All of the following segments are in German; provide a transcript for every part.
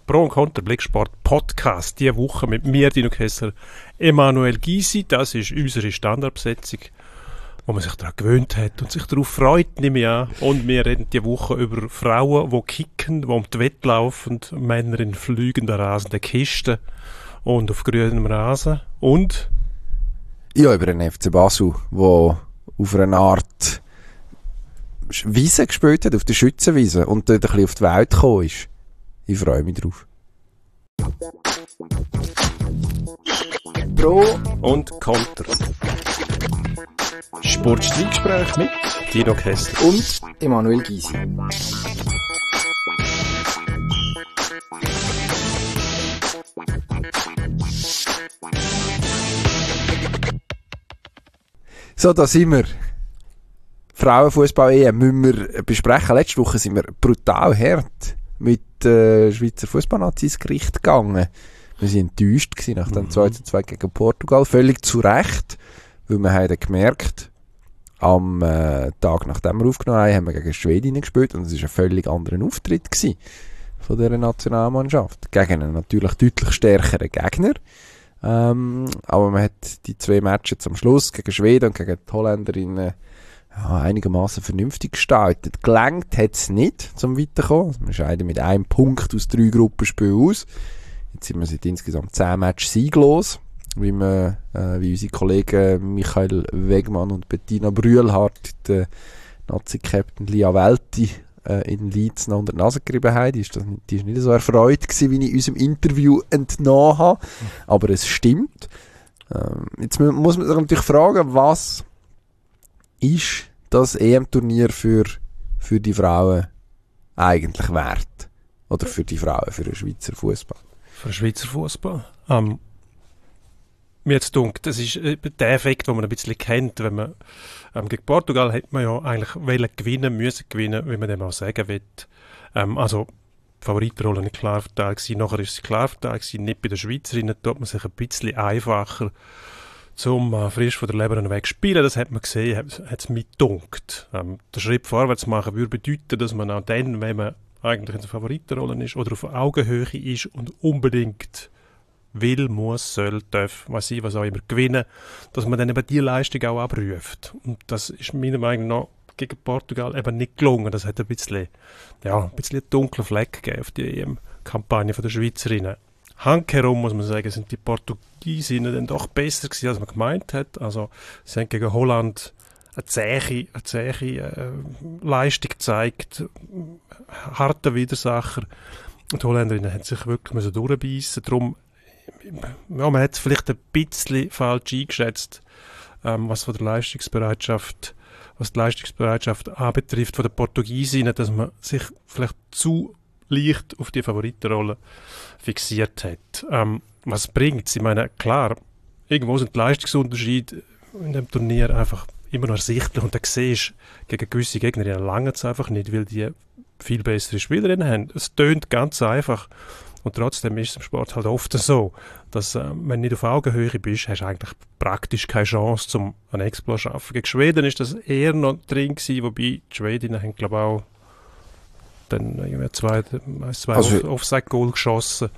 Pro und Contra Blicksport Podcast. Diese Woche mit mir, Dino Kessler, Emanuel Gysi. Das ist unsere Standardbesetzung, wo man sich daran gewöhnt hat und sich darauf freut, nehme ich an. Und wir reden diese Woche über Frauen, die kicken, die um die Wette laufen, Männer in fliegenden, rasenden Kisten und auf grünem Rasen. Und? Ja, über den FC Basel, der auf einer Art Wiese gespielt hat, auf der Schützenwiese und dort ein bisschen auf die Welt gekommen ist. Ich freue mich drauf. Pro und Contra. Sportstreitgespräch mit Dino Kessler und Emanuel Gysi. So, da sind wir. Frauenfußball-EM müssen wir besprechen. Letzte Woche sind wir brutal hart mit Schweizer Fußballnazi ins Gericht gegangen. Wir waren enttäuscht nach dem 2:2 gegen Portugal. Völlig zu Recht, weil wir haben gemerkt, am Tag nachdem wir aufgenommen haben wir gegen Schweden gespielt und es war ein völlig anderer Auftritt von dieser Nationalmannschaft. Gegen einen natürlich deutlich stärkeren Gegner. Aber man hat die 2 Matches am Schluss gegen Schweden und gegen die Holländerinnen einigermaßen vernünftig gestaltet. Gelangt hat es nicht, zum Weiterkommen. Wir scheiden mit 1 Punkt aus 3 Gruppenspielen aus. Jetzt sind wir seit insgesamt 10 Matches sieglos, wie unsere Kollegen Michael Wegmann und Bettina Brühlhardt, der Nazi-Captain Lia Welti, in Leeds noch unter die Nase gerieben haben. Die ist nicht so erfreut gewesen, wie ich unserem Interview entnommen habe. Aber es stimmt. Jetzt muss man sich natürlich fragen, was ist das EM-Turnier für die Frauen eigentlich wert? Oder für die Frauen, für den Schweizer Fußball? Für den Schweizer Fußball? Mir jetzt dunkt, das ist der Effekt, den man ein bisschen kennt, wenn man gegen Portugal hätte man ja eigentlich müssen gewinnen, wie man dem auch sagen will. Also die Favoritenrolle nicht klar verteilt gewesen, nachher ist sie klar verteilt gewesen, nicht bei den Schweizerinnen, tut man sich ein bisschen einfacher zum frisch von der Leber weg spielen. Das hat man gesehen, hat es mir gedunkt. Der Schritt vorwärts machen würde bedeuten, dass man auch dann, wenn man eigentlich in der Favoritenrolle ist oder auf Augenhöhe ist und unbedingt will, muss, soll, darf, was auch immer gewinnen, dass man dann eben die Leistung auch abruft. Und das ist meiner Meinung nach gegen Portugal eben nicht gelungen. Das hat ein bisschen einen dunklen Fleck gegeben auf die EM-Kampagne der Schweizerinnen. Handkehrum muss man sagen, sind die Portugiesinnen dann doch besser gewesen, als man gemeint hat. Also sie haben gegen Holland eine zähe Leistung gezeigt, harter Widersacher. Und die Holländerinnen haben sich wirklich durchbeissen. Darum, man hat es vielleicht ein bisschen falsch eingeschätzt, was die Leistungsbereitschaft anbetrifft von den Portugiesinnen, dass man sich vielleicht zu leicht auf die Favoritenrolle fixiert hat. Was bringt es? Ich meine, klar, irgendwo sind die Leistungsunterschiede in dem Turnier einfach immer noch ersichtlich und da siehst du, gegen gewisse Gegner lange es einfach nicht, weil die viel bessere Spielerinnen haben. Es tönt ganz einfach und trotzdem ist es im Sport halt oft so, dass wenn du nicht auf Augenhöhe bist, hast du eigentlich praktisch keine Chance, um einen Exploit zu schaffen. Gegen Schweden ist das eher noch drin gewesen, wobei die Schwedinnen haben, glaube ich, auch dann irgendwie zwei Offside-Goal geschossen.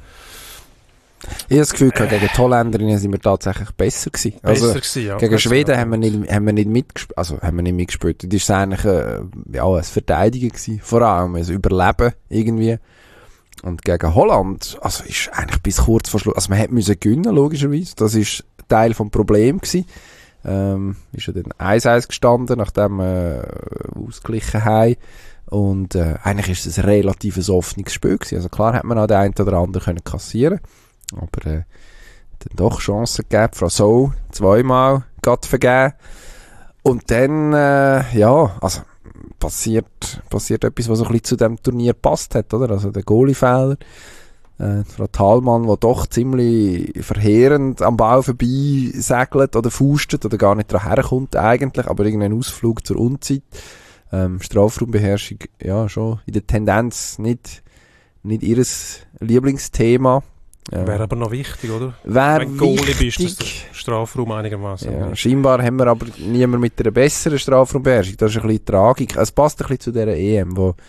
Ich habe das Gefühl, gegen die Holländerinnen sind wir tatsächlich besser gewesen. Gegen Schweden haben wir nicht mitgespielt. Das ist eigentlich ein Verteidigen gewesen, vor allem ein Überleben irgendwie. Und gegen Holland, also ist eigentlich bis kurz vor Schluss, also man hätte müssen gewinnen, logischerweise. Das ist Teil des Problems gewesen. Ist ja dann 1-1 gestanden, nachdem wir ausgeglichen haben. Und eigentlich ist es ein relativ offenes Spiel gewesen. Also klar hat man auch den einen oder anderen können kassieren, aber dann doch Chancen gegeben. Frau Sow 2-mal gerade vergeben. Und dann, also passiert etwas, was so ein bisschen zu dem Turnier passt hat, oder? Also der Goalie-Fehler. Frau Thalmann, die doch ziemlich verheerend am Ball vorbei segelt oder fustet oder gar nicht dran herkommt eigentlich, aber irgendein Ausflug zur Unzeit. Strafraumbeherrschung, ja, schon in der Tendenz nicht ihres Lieblingsthema. Wäre aber noch wichtig, oder? Wenn du Goalie bist, dass der Strafraum einigermaßen. Ja, scheinbar haben wir aber niemand mit einer besseren Strafraumbeherrschung. Das ist ein bisschen Tragik. Es passt ein bisschen zu dieser EM, wo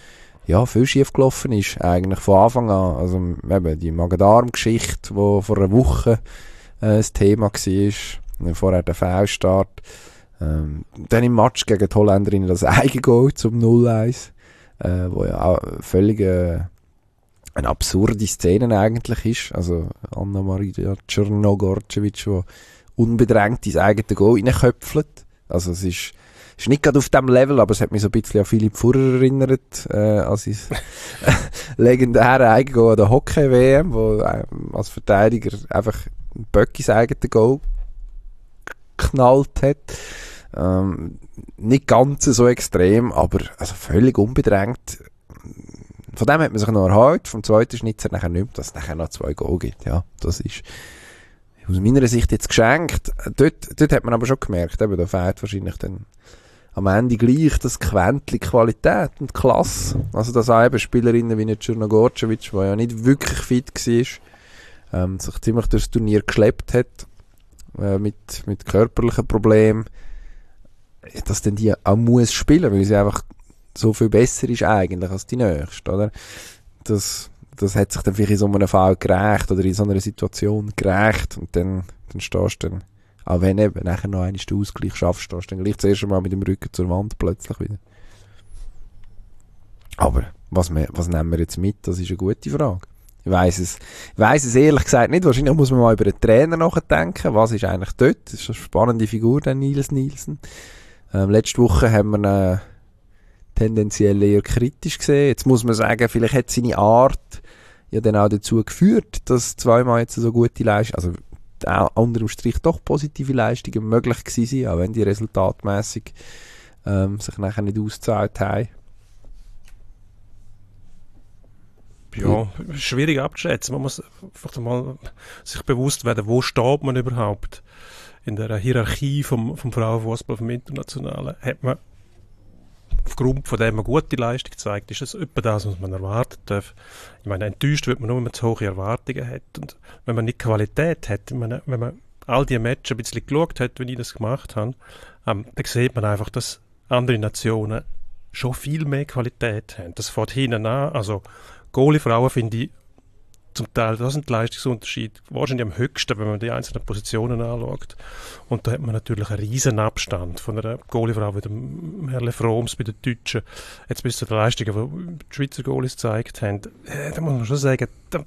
viel schief gelaufen ist, eigentlich von Anfang an. Also eben die Magen-Darm-Geschichte, die vor einer Woche das Thema war, vorher der Fehlstart. Dann im Match gegen die Holländerinnen das Eigengoal zum 0-1, wo ja auch völlig eine absurde Szene eigentlich ist. Also Anna-Maria Czernogorcevic, die unbedrängt ins eigene Goal reinköpfelt. Also es ist nicht gerade auf dem Level, aber es hat mich so ein bisschen an Philipp Furrer erinnert, als sein legendäre Eigengoal an der Hockey-WM, wo als Verteidiger einfach ein Böck ins eigene Goal geknallt hat. Nicht ganz so extrem, aber also völlig unbedrängt. Von dem hat man sich noch erhalten. Vom zweiten Schnitzer nachher nicht mehr, dass es nachher noch 2 Goal gibt. Ja, das ist aus meiner Sicht jetzt geschenkt. Dort hat man aber schon gemerkt, eben, da fehlt wahrscheinlich dann am Ende gleich das Quäntchen Qualität und Klasse. Also dass auch eben Spielerinnen wie Czernogorcevic, die ja nicht wirklich fit war, sich ziemlich durchs Turnier geschleppt hat, mit körperlichen Problemen, dass dann die auch muss spielen, weil sie einfach so viel besser ist eigentlich als die Nächste, oder? Das hat sich dann vielleicht in so einem Fall gerecht oder in so einer Situation gerecht und dann stehst du dann, auch wenn eben nachher noch einmal den Ausgleich schaffst, stehst du dann gleich das erste Mal mit dem Rücken zur Wand plötzlich wieder. Aber was nehmen wir jetzt mit? Das ist eine gute Frage. Ich weiss es ehrlich gesagt nicht. Wahrscheinlich muss man mal über den Trainer nachdenken. Was ist eigentlich dort? Das ist eine spannende Figur, der Niels Nielsen. Letzte Woche haben wir ihn tendenziell eher kritisch gesehen. Jetzt muss man sagen, vielleicht hat seine Art ja dann auch dazu geführt, dass zweimal jetzt so gute Leistungen, also unterm Strich doch positive Leistungen möglich gewesen sind, auch wenn die resultatmässig sich nachher nicht ausgezahlt haben. Ja, schwierig abzuschätzen. Man muss einfach mal sich bewusst werden, wo steht man überhaupt in der Hierarchie vom Frauenfußball, vom Internationalen. Hat man aufgrund von dem eine gute Leistung gezeigt, ist das etwa das, was man erwarten darf. Ich meine, enttäuscht wird man nur, wenn man zu hohe Erwartungen hat. Und wenn man nicht Qualität hat, wenn man all die Matches ein bisschen geschaut hat, wie ich das gemacht habe, dann sieht man einfach, dass andere Nationen schon viel mehr Qualität haben. Das fängt hinten an. Also Goalie-Frauen finde ich zum Teil, das sind die Leistungsunterschiede wahrscheinlich am höchsten, wenn man die einzelnen Positionen anschaut. Und da hat man natürlich einen riesen Abstand von einer Goalie-Frau wie dem Herrle Froms bei den Deutschen, jetzt bis zu den Leistungen, die die Schweizer Goalies gezeigt haben. Da muss man schon sagen,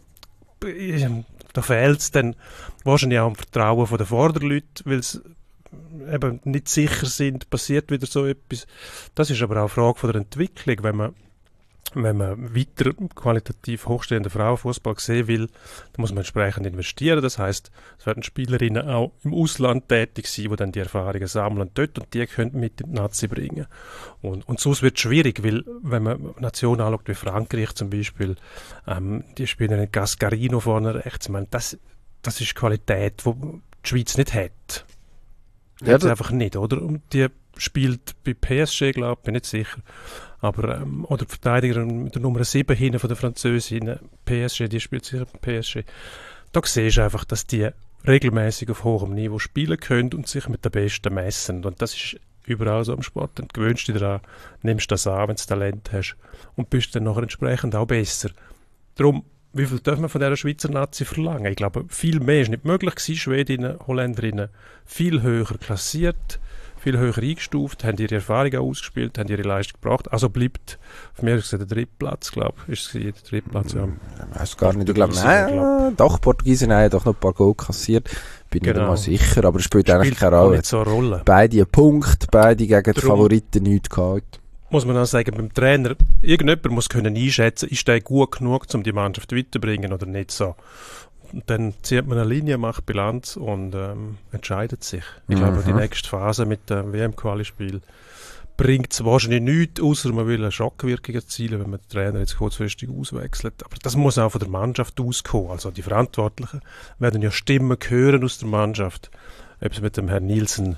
da fehlt es dann wahrscheinlich auch am Vertrauen der Vorderleute, weil sie eben nicht sicher sind, passiert wieder so etwas. Das ist aber auch eine Frage von der Entwicklung, wenn man weiter qualitativ hochstehenden Frauenfußball sehen will, dann muss man entsprechend investieren. Das heisst, es werden Spielerinnen auch im Ausland tätig sein, die dann die Erfahrungen sammeln dort und die können mit in die Nazi bringen. Und sonst wird es schwierig, weil wenn man Nationen anschaut, wie Frankreich zum Beispiel, die Spielerin Gascarino vorne rechts, ich meine, das ist Qualität, die die Schweiz nicht hat. Ja, das einfach nicht, oder? Und die spielt bei PSG, glaube ich, bin nicht sicher. Aber, oder die Verteidigerin mit der Nummer 7 hinten von der Französin, PSG, die spielt sicher bei PSG. Da siehst du einfach, dass die regelmäßig auf hohem Niveau spielen können und sich mit den Besten messen. Und das ist überall so am Sport. Dann gewöhnst du dich daran, nimmst das an, wenn du Talent hast und bist dann nachher entsprechend auch besser. Darum, wie viel darf man von dieser Schweizer Nazi verlangen? Ich glaube, viel mehr ist nicht möglich gewesen. Schwedinnen, Holländerinnen viel höher klassiert, viel höher eingestuft, haben ihre Erfahrungen ausgespielt, haben ihre Leistung gebracht. Also bleibt, auf mir gesagt, der Drittplatz, glaube ich, ist es der Drittplatz. Ja. Ich weiß gar nicht, ich glaube, nein, doch, Portugiesen haben doch noch ein paar Goal kassiert, bin nicht mal sicher, aber es spielt eigentlich keine Rolle. Nicht so eine Rolle. Beide einen Punkt, beide gegen die Favoriten nichts gehabt. Muss man auch sagen, beim Trainer, irgendjemand muss können einschätzen, ist der gut genug, um die Mannschaft weiterzubringen oder nicht so. Und dann zieht man eine Linie, macht Bilanz und entscheidet sich. Ich glaube, die nächste Phase mit dem WM-Quali-Spiel bringt es wahrscheinlich nichts, außer man will eine Schockwirkung erzielen, wenn man den Trainer jetzt kurzfristig auswechselt. Aber das muss auch von der Mannschaft auskommen. Also die Verantwortlichen werden ja Stimmen hören aus der Mannschaft, ob es mit dem Herrn Nielsen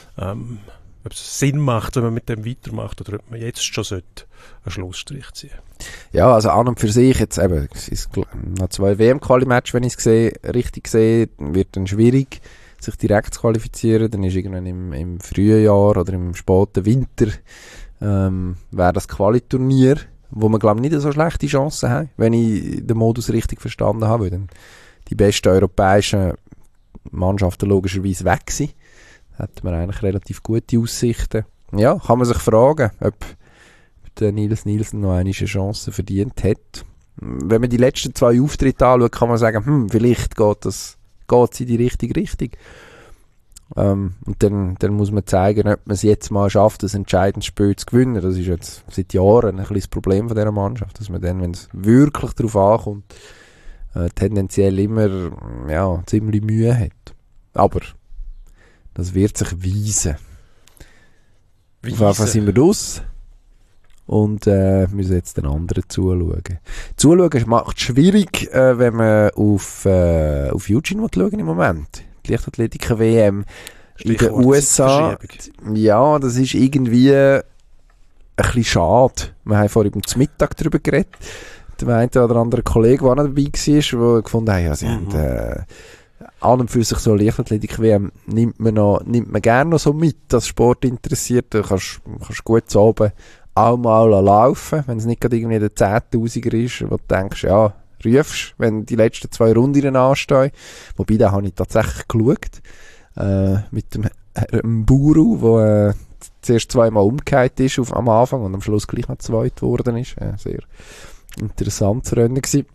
ob es Sinn macht, wenn man mit dem weitermacht oder ob man jetzt schon einen Schlussstrich ziehen sollte. Ja, also an und für sich, jetzt eben, es ist noch 2 WM-Quali-Matches, wenn ich es richtig sehe, wird dann schwierig, sich direkt zu qualifizieren. Dann ist irgendwann im frühen Jahr oder im späten Winter wäre das Quali-Turnier, wo wir, glaube ich, nicht so schlechte Chancen haben, wenn ich den Modus richtig verstanden habe, weil dann die besten europäischen Mannschaften logischerweise weg sind. Da hat man eigentlich relativ gute Aussichten. Ja, kann man sich fragen, ob der Niels Nielsen noch eine Chance verdient hat. Wenn man die letzten 2 Auftritte anschaut, kann man sagen, vielleicht geht es in die richtige Richtung. Und dann muss man zeigen, ob man es jetzt mal schafft, das entscheidende Spiel zu gewinnen. Das ist jetzt seit Jahren ein bisschen das Problem von dieser Mannschaft, dass man dann, wenn es wirklich darauf ankommt, tendenziell immer ziemlich Mühe hat. Aber das wird sich weisen. Auf jeden Fall sind wir raus und müssen jetzt den anderen zuschauen. Zuschauen macht es schwierig, wenn man auf Eugene schauen im Moment. Die Leichtathletik-WM in den USA. Ja, das ist irgendwie ein bisschen schade. Wir haben vorhin zum Mittag darüber geredet. Der eine oder andere Kollege, der noch dabei war, der gefunden hat, ja, sie haben an und für sich so Leichtathletik-WM nimmt man gerne noch so mit, als Sport interessiert. Du kannst gut zu oben auch mal laufen, wenn es nicht gerade irgendwie der 10'000er ist, wo du denkst, ja, rufst, wenn die letzten 2 Runden anstehen. Wobei, da habe ich tatsächlich geschaut, mit dem Buru, der zuerst 2-mal umgekehrt ist am Anfang und am Schluss gleich noch zweit geworden ist. Sehr interessantes Rennen gewesen.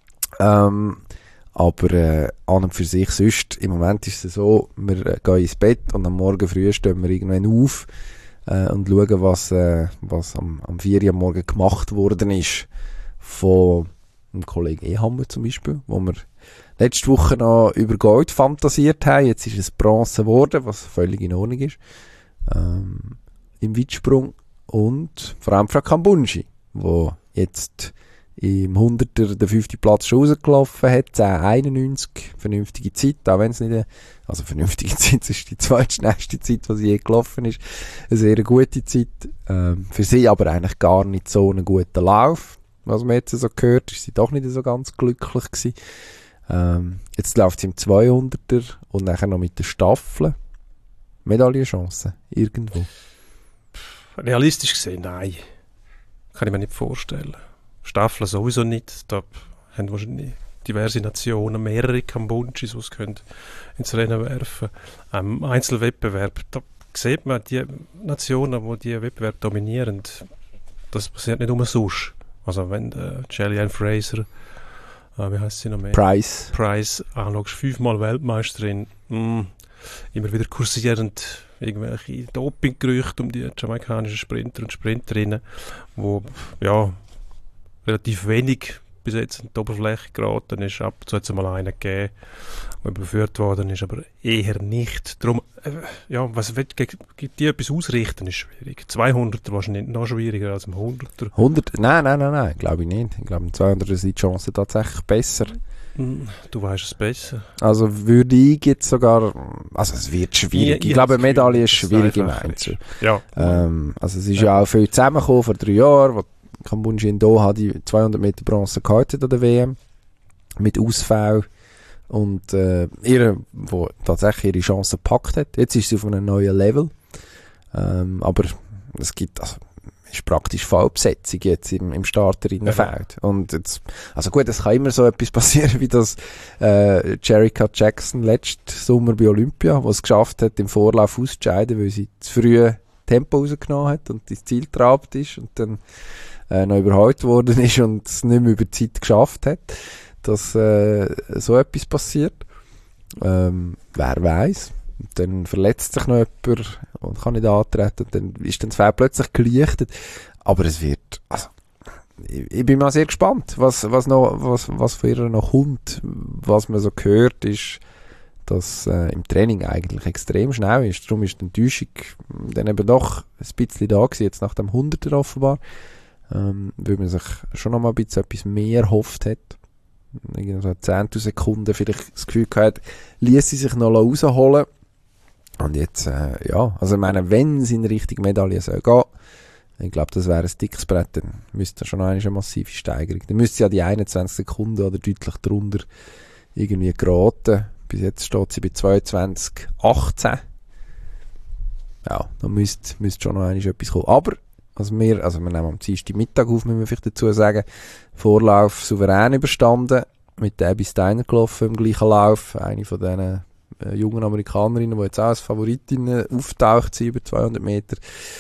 Aber an und für sich sonst, im Moment ist es so, wir gehen ins Bett und am Morgen früh stehen wir irgendwann auf und schauen, was am 4 Uhr am Morgen gemacht worden ist von einem Kollegen Ehammer zum Beispiel, wo wir letzte Woche noch über Gold fantasiert haben. Jetzt ist es Bronze geworden, was völlig in Ordnung ist. Im Weitsprung und vor allem Frau Kambunji, wo jetzt im 100er den 5. Platz schon rausgelaufen hat, 10,91, vernünftige Zeit, auch wenn es nicht, also vernünftige Zeit, das ist die zweitschnellste Zeit, die sie je gelaufen ist, eine sehr gute Zeit, für sie aber eigentlich gar nicht so einen guten Lauf, was man jetzt so gehört, ist sie doch nicht so ganz glücklich gewesen. Jetzt läuft sie im 200er und nachher noch mit der Staffel. Medaillenchancen, irgendwo? Realistisch gesehen, nein. Kann ich mir nicht vorstellen. Staffeln sowieso nicht. Da haben wahrscheinlich diverse Nationen, mehrere Kambunschis, die es ins Rennen werfen können. Einzelwettbewerb, da sieht man, die Nationen, die diesen Wettbewerb dominieren, das passiert nicht umsonst. Also wenn Jillian Fraser, wie heißt sie noch mehr? Price, anschaust, 5-mal Weltmeisterin, immer wieder kursierend irgendwelche Dopinggerüchte um die jamaikanischen Sprinter und Sprinterinnen, wo ja relativ wenig bis jetzt an die Oberfläche geraten ist. Ab und zu hat es mal einen gegeben, der überführt worden ist, aber eher nicht. Darum, was gibt die etwas ausrichten, ist schwierig. 200er wahrscheinlich noch schwieriger als im 100er. 100? Nein, glaube ich nicht. Ich glaube, im 200er sind die Chancen tatsächlich besser. Du weißt es besser. Also würde ich jetzt sogar, also es wird schwierig. Ich glaube, eine Medaille ist schwierig im Einzel. Ja. Also es ist ja auch viel zusammengekommen vor 3 Jahren, wo Kambunji in Doha die 200 Meter Bronze gehalten an der WM mit Ausfall und wo tatsächlich ihre Chance gepackt hat. Jetzt ist sie auf einem neuen Level, aber es gibt ist praktisch Vollbesetzung jetzt im Starterinnenfeld. Und jetzt, also gut, es kann immer so etwas passieren, wie das Jerrica Jackson letzten Sommer bei Olympia, wo es geschafft hat, im Vorlauf auszuscheiden, weil sie zu früh Tempo rausgenommen hat und ins Ziel getrabt ist und dann noch überholt worden ist und es nicht mehr über die Zeit geschafft hat, dass so etwas passiert. Wer weiß. Und dann verletzt sich noch jemand und kann nicht antreten und dann ist dann das Feld plötzlich gelichtet. Aber es wird, also, ich bin mal sehr gespannt, was für ihr noch kommt. Was man so hört, ist, dass im Training eigentlich extrem schnell ist. Darum ist die Enttäuschung dann eben doch ein bisschen da gewesen, jetzt nach dem 100er offenbar. Weil man sich schon noch mal ein bisschen etwas mehr erhofft hat. Irgendwie so 10 Sekunden vielleicht das Gefühl gehabt, ließ sie sich noch rausholen. Und jetzt, also ich meine, wenn es in Richtung Medaille soll gehen, ich glaube, das wäre ein dickes Brett, dann müsste schon noch eine massive Steigerung. Dann müsste sie ja die 21 Sekunden oder deutlich drunter irgendwie geraten. Bis jetzt steht sie bei 22,18. Ja, da müsste schon noch etwas kommen. Aber Also wir nehmen am Dienstag Mittag auf, müssen wir vielleicht dazu sagen. Vorlauf souverän überstanden, mit der Abby Steiner gelaufen im gleichen Lauf. Eine von diesen jungen Amerikanerinnen, die jetzt auch als Favoritin auftaucht sind, über 200 Meter.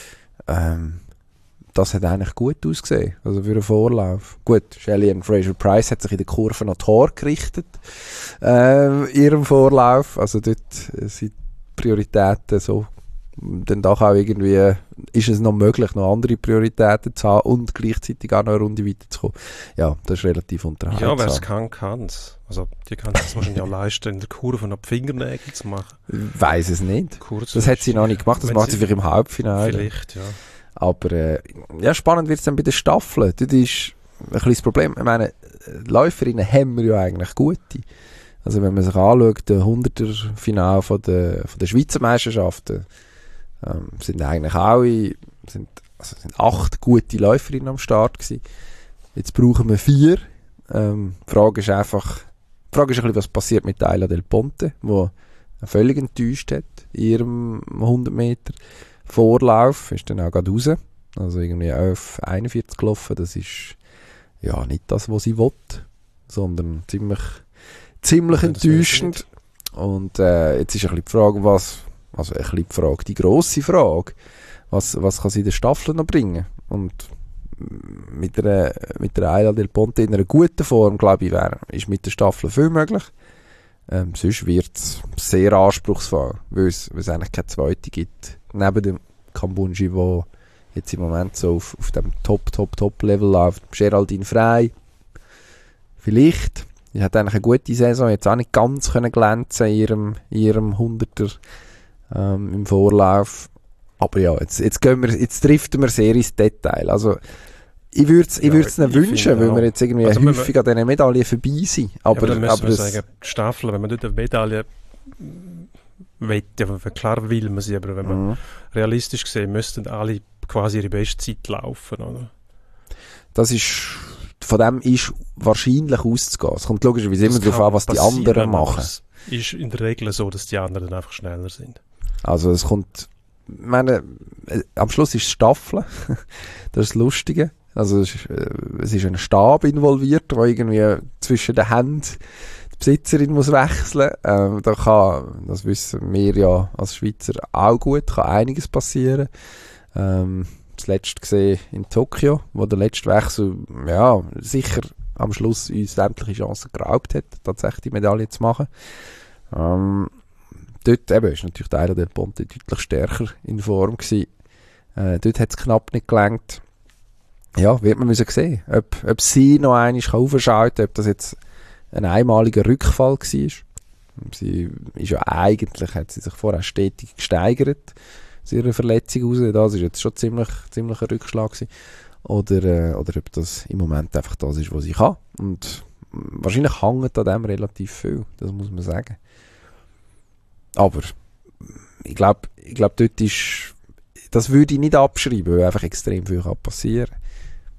Das hat eigentlich gut ausgesehen, also für einen Vorlauf. Gut, Shelly-Ann Fraser-Pryce hat sich in der Kurve nach Tor gerichtet, in ihrem Vorlauf. Also dort sind die Prioritäten so. Dann doch auch irgendwie ist es noch möglich, noch andere Prioritäten zu haben und gleichzeitig auch noch eine Runde weiterzukommen. Ja, das ist relativ unterhaltsam. Ja, wer es kann es. Also die kann es wahrscheinlich auch leisten, in der Kurve noch die Fingernägel zu machen. Ich weiss es nicht. Das hat sie noch nicht gemacht, das macht sie vielleicht im Halbfinale. Vielleicht, ja. Aber ja, spannend wird es dann bei den Staffeln. Das ist ein kleines Problem. Ich meine, Läuferinnen haben wir ja eigentlich gute. Also wenn man sich anschaut, der 100er-Final von der Schweizer Meisterschaften, sind eigentlich alle, sind 8 gute Läuferinnen am Start gewesen. Jetzt brauchen wir 4. Die Frage ist ein bisschen, was passiert mit Ayla Del Ponte, die völlig enttäuscht hat in ihrem 100 Meter Vorlauf, ist dann auch gerade raus. Also irgendwie 11:41 gelaufen. Das ist ja nicht das, was sie will, sondern ziemlich enttäuschend. Und jetzt ist ein bisschen die Frage, die grosse Frage, was kann sie in der Staffel noch bringen? Und mit der Ayla Del Ponte in einer guten Form, glaube ich, ist mit der Staffel viel möglich. Sonst wird es sehr anspruchsvoll, weil es eigentlich keine zweite gibt. Neben dem Kambunji, der jetzt im Moment so auf dem Top-Level läuft. Geraldine Frey, vielleicht. Die hat eigentlich eine gute Saison, jetzt auch nicht ganz können glänzen in ihrem 100er im Vorlauf. Aber ja, jetzt driften wir sehr ins Detail. Also, ich würde es ihnen wünschen, weil wir jetzt irgendwie häufig an diesen Medaillen vorbei sind. Aber dann müssen wir sagen, die Staffel, wenn man dort eine Medaille klar will man sie, aber wenn man realistisch gesehen, müssten alle quasi ihre Bestzeit laufen, oder? Von dem ist wahrscheinlich auszugehen. Es kommt logischerweise immer darauf an, was die anderen machen. Es ist in der Regel so, dass die anderen einfach schneller sind. Also es kommt, ich meine, am Schluss ist es Staffeln. Das ist das Lustige. Also es ist ein Stab involviert, der irgendwie zwischen den Händen die Besitzerin muss wechseln. Das wissen wir ja als Schweizer auch gut, kann einiges passieren. Das letzte gesehen in Tokio, wo der letzte Wechsel ja sicher am Schluss uns sämtliche Chancen geraubt hat, tatsächlich die Medaille zu machen. Dort eben ist natürlich der Ayla Del Ponte deutlich stärker in Form gewesen. Dort hat es knapp nicht gelangt. Ja, wird man müssen sehen, ob sie noch einmal aufschalten kann, ob das jetzt ein einmaliger Rückfall war. Sie ist ja eigentlich, hat sie sich vorher stetig gesteigert aus ihrer Verletzung raus. Das ist jetzt schon ziemlich ein Rückschlag gewesen. Oder ob das im Moment einfach das ist, was sie kann. Und wahrscheinlich hängt an dem relativ viel, das muss man sagen. Aber ich glaube, dort ist, das würde ich nicht abschreiben, weil einfach extrem viel passieren kann.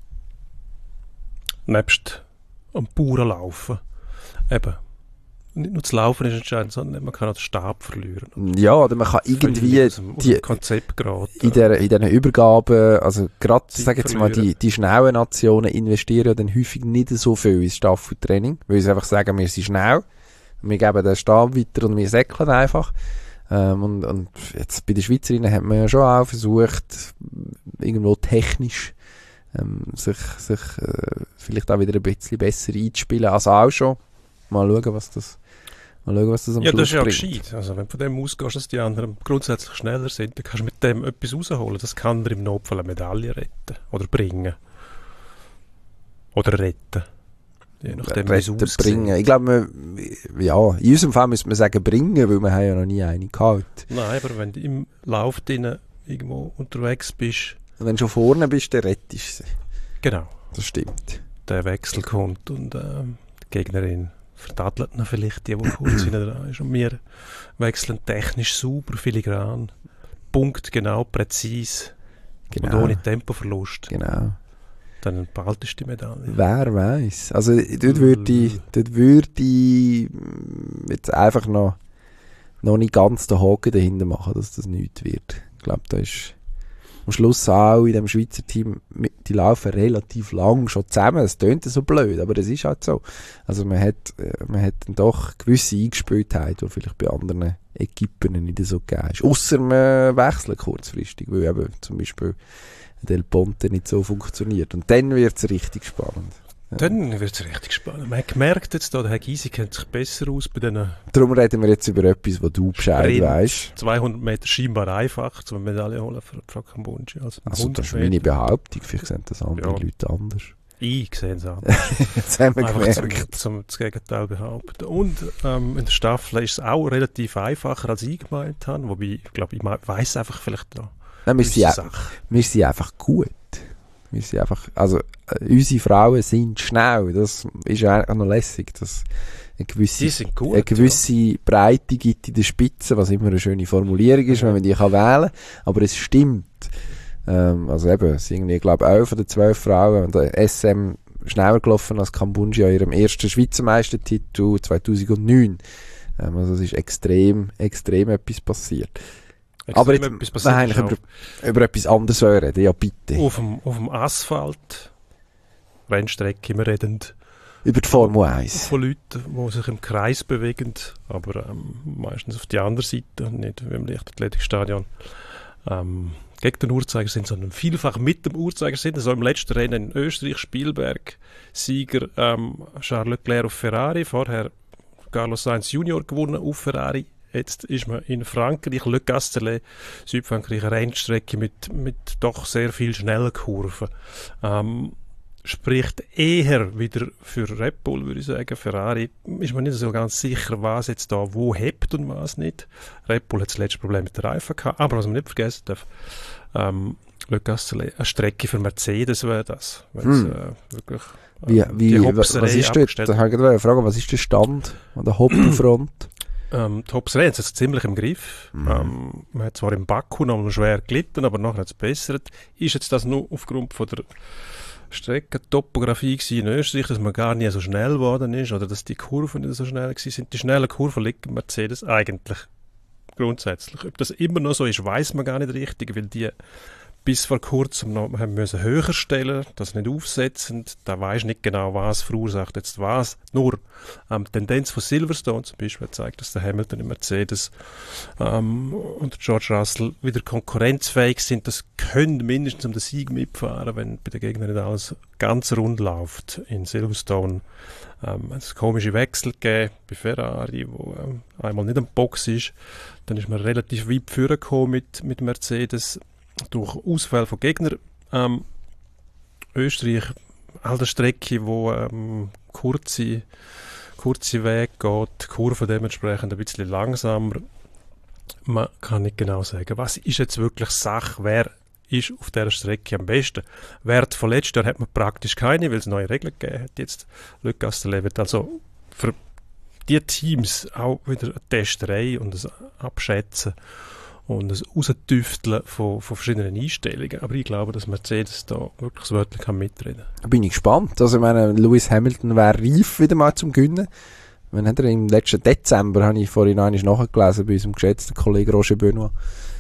Nebst am puren Laufen. Eben. Nicht nur das Laufen ist entscheidend, sondern man kann auch den Stab verlieren. Ja, oder man kann irgendwie die Konzept geraten. In diesen Übergaben, also gerade, sage jetzt mal, die schnellen Nationen investieren ja dann häufig nicht so viel ins Staffeltraining, weil sie einfach sagen, wir sind schnell, wir geben den Stab weiter und wir säckeln einfach. Und jetzt bei den Schweizerinnen hat man ja schon auch versucht, irgendwo technisch sich vielleicht auch wieder ein bisschen besser einzuspielen als auch schon. Mal schauen, was das am Schluss bringt. Ja, das ist ja gescheit. Also wenn du von dem ausgehst, dass die anderen grundsätzlich schneller sind, dann kannst du mit dem etwas rausholen. Das kann dir im Notfall eine Medaille retten. Oder bringen. Oder retten. Je nachdem, wie es aussieht. Bringen. Ich glaube, ja, in unserem Fall müssen wir sagen bringen, weil wir haben ja noch nie eine gehabt. Nein, aber wenn du im Lauf irgendwo unterwegs bist. Und wenn du schon vorne bist, dann rettest du sie. Genau. Das stimmt. Der Wechsel kommt und die Gegnerin verdattelt noch vielleicht die kurz hinten dran ist. Und wir wechseln technisch sauber, filigran, punktgenau, präzise und ohne Tempoverlust. Genau. Dann behaltest du die Medaille. Wer weiß. Also dort würde ich jetzt einfach noch nicht ganz den Haken dahinter machen, dass das nichts wird. Ich glaube, da ist am Schluss auch in dem Schweizer Team, die laufen relativ lang schon zusammen. Es tönt so blöd, aber es ist halt so. Also man hat dann doch gewisse Eingespieltheit, die vielleicht bei anderen Equipen nicht so gegeben ist. Ausser man wechselt kurzfristig, weil eben zum Beispiel Del Ponte nicht so funktioniert. Und dann wird es richtig spannend. Dann wird es richtig spannend. Man hat gemerkt jetzt, der Herr Gysi kennt sich besser aus bei diesen Darum reden wir jetzt über etwas, was du Bescheid weißt. 200 Meter scheinbar einfach, um eine Medaille holen für Kambodja. Also das ist meine Behauptung, vielleicht sehen das andere Leute anders. Ich sehe es anders. Jetzt haben wir einfach gemerkt. zum das Gegenteil behaupten. Und in der Staffel ist es auch relativ einfacher, als ich gemeint habe. Wobei, ich glaube, ich weiss einfach vielleicht noch. Nein, wir sind einfach gut. Wir sind einfach, also unsere Frauen sind schnell, das ist ja eigentlich noch lässig, dass eine gewisse Breite gibt in der Spitze, was immer eine schöne Formulierung ist, wenn man die kann wählen, aber es stimmt. Also eben, es sind irgendwie, ich glaube, 11 oder 12 Frauen und der SM schneller gelaufen als Kambodja in ihrem ersten Schweizer Meistertitel 2009. Also es ist extrem etwas passiert. Aber jetzt, wir eigentlich über etwas anderes reden, ja bitte. Auf dem Asphalt, Rennstrecke, wir reden über die Formel 1. Von Leuten, die sich im Kreis bewegen, aber meistens auf die andere Seite, nicht wie im Leichtathletikstadion. Gegen den Uhrzeigersinn, sondern vielfach mit dem Uhrzeigersinn. Also im letzten Rennen in Österreich, Spielberg, Sieger Charles Leclerc auf Ferrari, vorher Carlos Sainz Junior gewonnen auf Ferrari. Jetzt ist man in Frankreich, Le Castellet, Südfrankreich, eine Rennstrecke mit doch sehr viel schnellen Kurven. Spricht eher wieder für Red Bull, würde ich sagen. Ferrari ist man nicht so ganz sicher, was jetzt da wo hebt und was nicht. Red Bull hat das letzte Problem mit der Reifen gehabt. Aber was man nicht vergessen darf, Le Castellet, eine Strecke für Mercedes wäre das. Wirklich, was ist dort? Da habe ich eine Frage, was ist der Stand an der Hoppenfront? Die Hobbs-Rennen sind jetzt ziemlich im Griff. Man hat zwar im Baku noch mal schwer gelitten, aber nachher hat es bessert. Ist jetzt das nur aufgrund von der Streckentopografie in Österreich, dass man gar nie so schnell geworden ist oder dass die Kurven nicht so schnell sind? Die schnellen Kurven liegen Mercedes eigentlich grundsätzlich. Ob das immer noch so ist, weiß man gar nicht richtig, weil die bis vor kurzem noch haben müssen höher stellen, das nicht aufsetzen. Da weisst nicht genau, was verursacht jetzt was. Nur die Tendenz von Silverstone zum Beispiel zeigt, dass der Hamilton im Mercedes und George Russell wieder konkurrenzfähig sind. Das können mindestens um den Sieg mitfahren, wenn bei den Gegnern nicht alles ganz rund läuft. In Silverstone hat es komische Wechsel gegeben bei Ferrari, wo einmal nicht am Box ist. Dann ist man relativ weit vorgekommen mit Mercedes. Durch Ausfall von Gegnern. Österreich, all der Strecke, wo kurze Wege geht, die Kurve dementsprechend ein bisschen langsamer. Man kann nicht genau sagen, was ist jetzt wirklich Sache, wer ist auf dieser Strecke am besten. Wert von letztes Jahr hat man praktisch keine, weil es neue Regeln gegeben hat. Jetzt Le Castellet wird also für die Teams auch wieder eine Testerei und ein Abschätzen und das Raustüfteln von verschiedenen Einstellungen. Aber ich glaube, dass Mercedes da wirklich das Wörtchen mitreden kann. Da bin ich gespannt. Also ich meine, Lewis Hamilton wäre reif wieder mal zum Gewinnen. Wenn hat er im letzten Dezember, habe ich vorhin einmal nachgelesen, bei unserem geschätzten Kollegen Roger Benoit,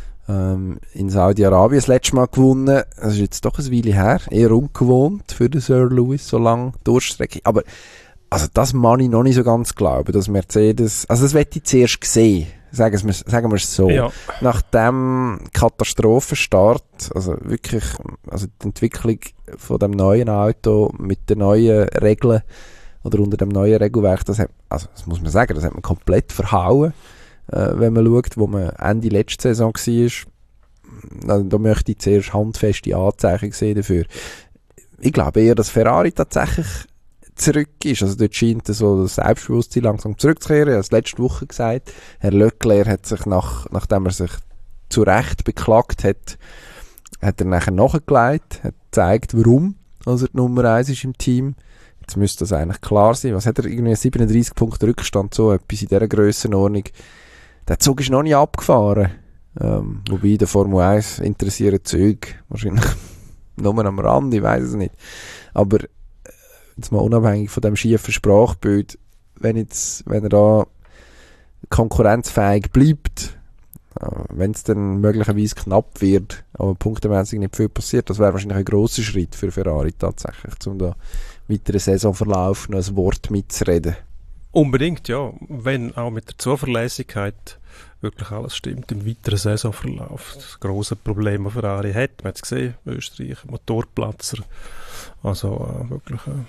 in Saudi-Arabien das letzte Mal gewonnen. Das ist jetzt doch ein Weile her. Eher ungewohnt für den Sir Lewis, so lange Durchstrecke. Aber also das mag ich noch nicht so ganz glauben, dass Mercedes, also das möchte ich zuerst sehen. Sagen wir es so. Ja. Nach dem Katastrophenstart, also wirklich, also die Entwicklung von dem neuen Auto mit den neuen Regeln oder unter dem neuen Regelwerk, das muss man sagen, das hat man komplett verhauen, wenn man schaut, wo man Ende letzte Saison war. Also, da möchte ich zuerst handfeste Anzeichen sehen dafür. Ich glaube eher, dass Ferrari tatsächlich zurück ist. Also dort scheint so das Selbstbewusstsein langsam zurückzukehren. Ich habe es letzte Woche gesagt. Herr Leclerc hat sich, nachdem er sich zu Recht beklagt hat, hat er nachher nachgelegt, hat gezeigt, warum er die Nummer 1 ist im Team. Jetzt müsste das eigentlich klar sein. Was hat er? Irgendwie 37 Punkte Rückstand, so etwas in dieser Grössenordnung. Der Zug ist noch nicht abgefahren. Wobei der Formel 1 interessiert Züge wahrscheinlich nur am Rand, ich weiss es nicht. Aber jetzt mal unabhängig von dem schiefen Sprachbild, wenn er da konkurrenzfähig bleibt, Wenn es dann möglicherweise knapp wird, aber punktemäßig nicht viel passiert, das wäre wahrscheinlich ein grosser Schritt für Ferrari tatsächlich, um da weiteren Saisonverlauf noch ein Wort mitzureden. Unbedingt, ja. Wenn auch mit der Zuverlässigkeit wirklich alles stimmt im weiteren Saisonverlauf. Das grosse Problem, das Ferrari hat, man hat es gesehen, Österreich, Motorplatzer, also wirklich ein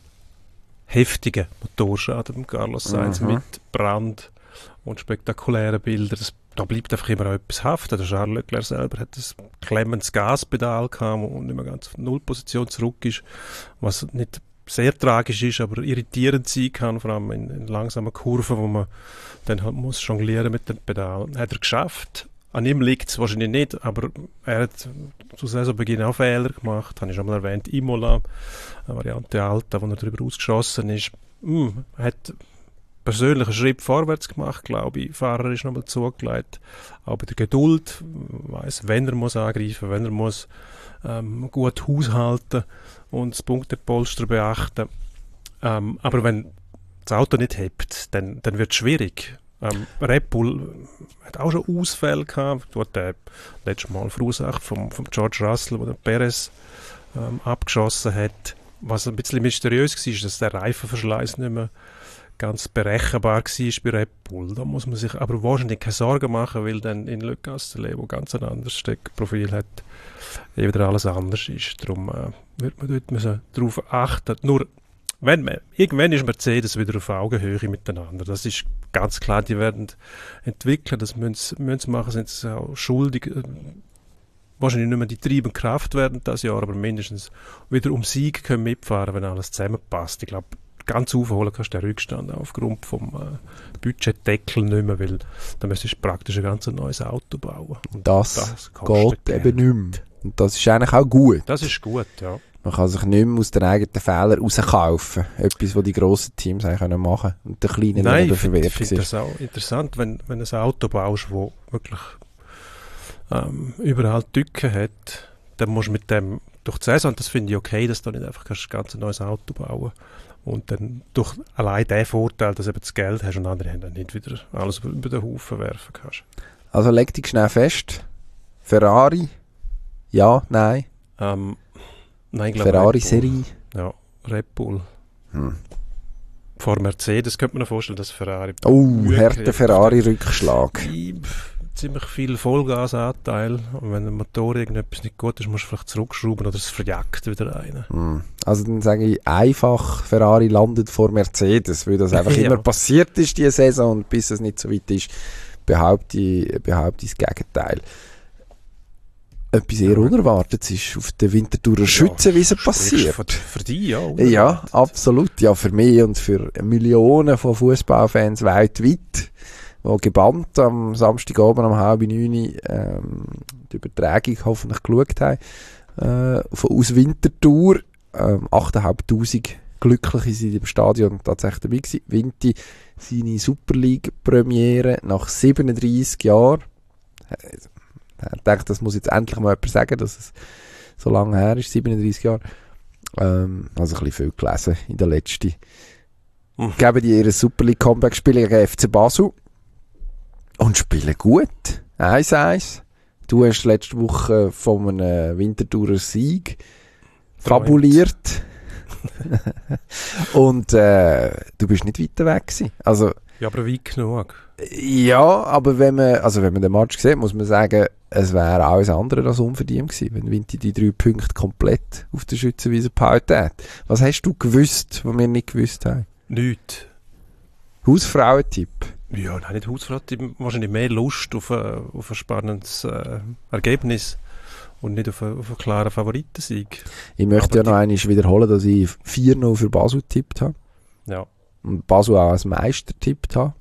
heftiger Motorschaden von Carlos Sainz mit Brand und spektakulären Bildern. Da bleibt einfach immer etwas haften. Der Charles Leclerc selber hat ein klemmendes Gaspedal gehabt und nicht mehr ganz auf die Nullposition zurück ist, was nicht sehr tragisch ist, aber irritierend sein kann, vor allem in langsamen Kurven, wo man dann halt muss jonglieren mit dem Pedal. Hat er geschafft. An ihm liegt es wahrscheinlich nicht, aber er hat zu Saisonbeginn auch Fehler gemacht. Habe ich schon mal erwähnt, Imola, eine Variante Alta, wo er darüber ausgeschossen ist. Hat persönlich einen Schritt vorwärts gemacht, glaube ich. Der Fahrer ist nochmal zugelegt. Auch bei der Geduld, weiss, wenn er muss angreifen, wenn er muss gut haushalten und das Punktepolster beachten. Aber wenn das Auto nicht hebt, dann wird es schwierig. Red Bull hat auch schon Ausfälle gehabt. Dort letztes Mal verursacht vom George Russell, wo der Perez abgeschossen hat. Was ein bisschen mysteriös war, ist, dass der Reifenverschleiß nicht mehr ganz berechenbar war bei Red Bull. Da muss man sich aber wahrscheinlich keine Sorgen machen, weil dann in Le Castellet, wo ganz ein anderes Steckprofil hat, wieder alles anders ist. Darum wird man dort darauf achten. Nur, irgendwann ist Mercedes wieder auf Augenhöhe miteinander. Das ist ganz klar, die werden entwickeln, das müssen sie machen, sind sie auch schuldig. Wahrscheinlich nicht mehr die treibende Kraft werden das Jahr, aber mindestens wieder um Sieg können mitfahren, wenn alles zusammenpasst. Ich glaube, ganz aufholen kannst du den Rückstand aufgrund vom Budgetdeckel nicht mehr, weil dann müsstest du praktisch ein ganz neues Auto bauen. Und das geht eben nicht mehr. Und das ist eigentlich auch gut. Das ist gut, ja. Man kann sich nicht mehr aus den eigenen Fehlern rauskaufen. Etwas, was die grossen Teams eigentlich machen können. Und der kleine Nein, ich verwehrt finde das auch interessant, wenn du ein Auto baust, das wirklich überall Tücken hat, dann musst du mit dem durch die Saison, und das finde ich okay, dass du nicht einfach ein ganz neues Auto bauen und dann durch allein den Vorteil, dass du eben das Geld hast und andere Hände nicht wieder alles über den Haufen werfen kannst. Also leg dich schnell fest. Ferrari? Ja, nein? Nein, ich glaube Ferrari-Serie? Ja, Red Bull. Vor Mercedes könnte man sich vorstellen, dass Ferrari... harter Ferrari-Rückschlag. Ziemlich viel Vollgasanteil. Und wenn der Motor irgendetwas nicht gut ist, musst du vielleicht zurückschrauben oder es verjagt wieder rein. Also dann sage ich einfach, Ferrari landet vor Mercedes, weil das einfach immer passiert ist diese Saison und bis es nicht so weit ist, behaupte ich das Gegenteil. Etwas eher Unerwartetes ist auf der Winterthurer Schützenwiese passiert. Für dich, ja. Ja, absolut. Ja, für mich und für Millionen von Fußballfans weltweit, die gebannt am Samstagabend um 8:30 die Übertragung hoffentlich geschaut haben, aus Winterthur. 8'500 Glückliche sind im Stadion tatsächlich dabei gewesen. Vinti, seine Super League-Premiere nach 37 Jahren. Ich denke, das muss jetzt endlich mal jemand sagen, dass es so lange her ist, 37 Jahre. Also ein bisschen viel gelesen in der letzten. Geben die ihr Super League Comeback, spielen gegen FC Basel und spielen gut. 1-1. Du hast letzte Woche von einem Winterthurer Sieg fabuliert. Und du bist nicht weiter weg gewesen. Also, ja, aber weit genug. Ja, aber wenn man den Match sieht, muss man sagen, es wäre alles andere als unverdient gewesen, wenn Vinti die 3 Punkte komplett auf der Schützenwiese behalten hat. Was hast du gewusst, was wir nicht gewusst haben? Nichts. Hausfrauentipp? Ja, nein, nicht Hausfrauentipp. Wahrscheinlich mehr Lust auf ein spannendes Ergebnis und nicht auf einen klaren Favoritensieg. Ich möchte ja noch einmal wiederholen, dass ich 4-0 für Basel getippt habe. Ja. Und Basel auch als Meister getippt habe.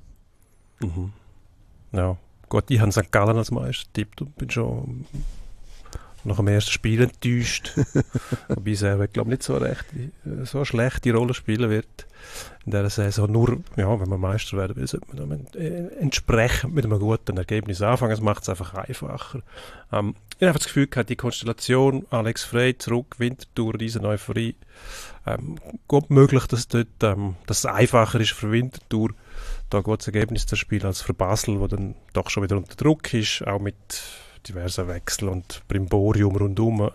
Ja, gut, ich habe St. Gallen als Meister getippt und bin schon nach dem ersten Spiel enttäuscht. Wobei es glaube nicht so eine schlechte Rolle spielen wird in dieser Saison. Nur, ja, wenn man Meister werden will, sollte man entsprechend mit einem guten Ergebnis anfangen. Es macht es einfach einfacher. Ich habe einfach das Gefühl gehabt, die Konstellation, Alex Frey zurück, Winterthur, riesen Euphorie, gut möglich, dass dort dass es einfacher ist für Winterthur, da ein gutes Ergebnis zu spielen als für Basel, wo dann doch schon wieder unter Druck ist, auch mit diversen Wechseln und Brimborium rundum.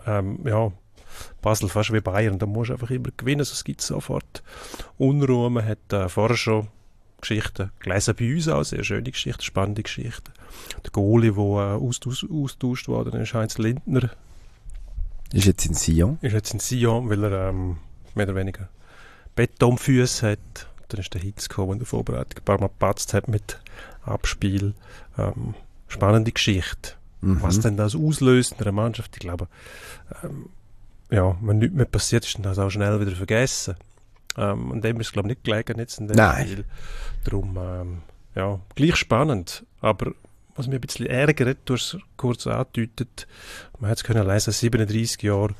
Basel fast wie Bayern, da musst du einfach immer gewinnen, sonst gibt es sofort Unruhe. Man hat vorher schon Geschichten gelesen bei uns auch, sehr schöne Geschichten, spannende Geschichten. Der Goalie, der austauscht worden ist, Heinz Lindner. Ist jetzt in Sion, weil er mehr oder weniger Betonfüße hat. Dann ist der Hitz gekommen, der in der Vorbereitung ein paar Mal gepatzt hat mit Abspiel. Spannende Geschichte. Was denn das auslöst in einer Mannschaft, ich glaube, wenn nichts mehr passiert ist, dann das auch schnell wieder vergessen. Und dem ist es, glaube ich, nicht gelegen jetzt in dem Spiel. Darum, gleich spannend. Aber was mich ein bisschen ärgert, du hast es kurz angedeutet, man hat es können lesen, 37 Jahre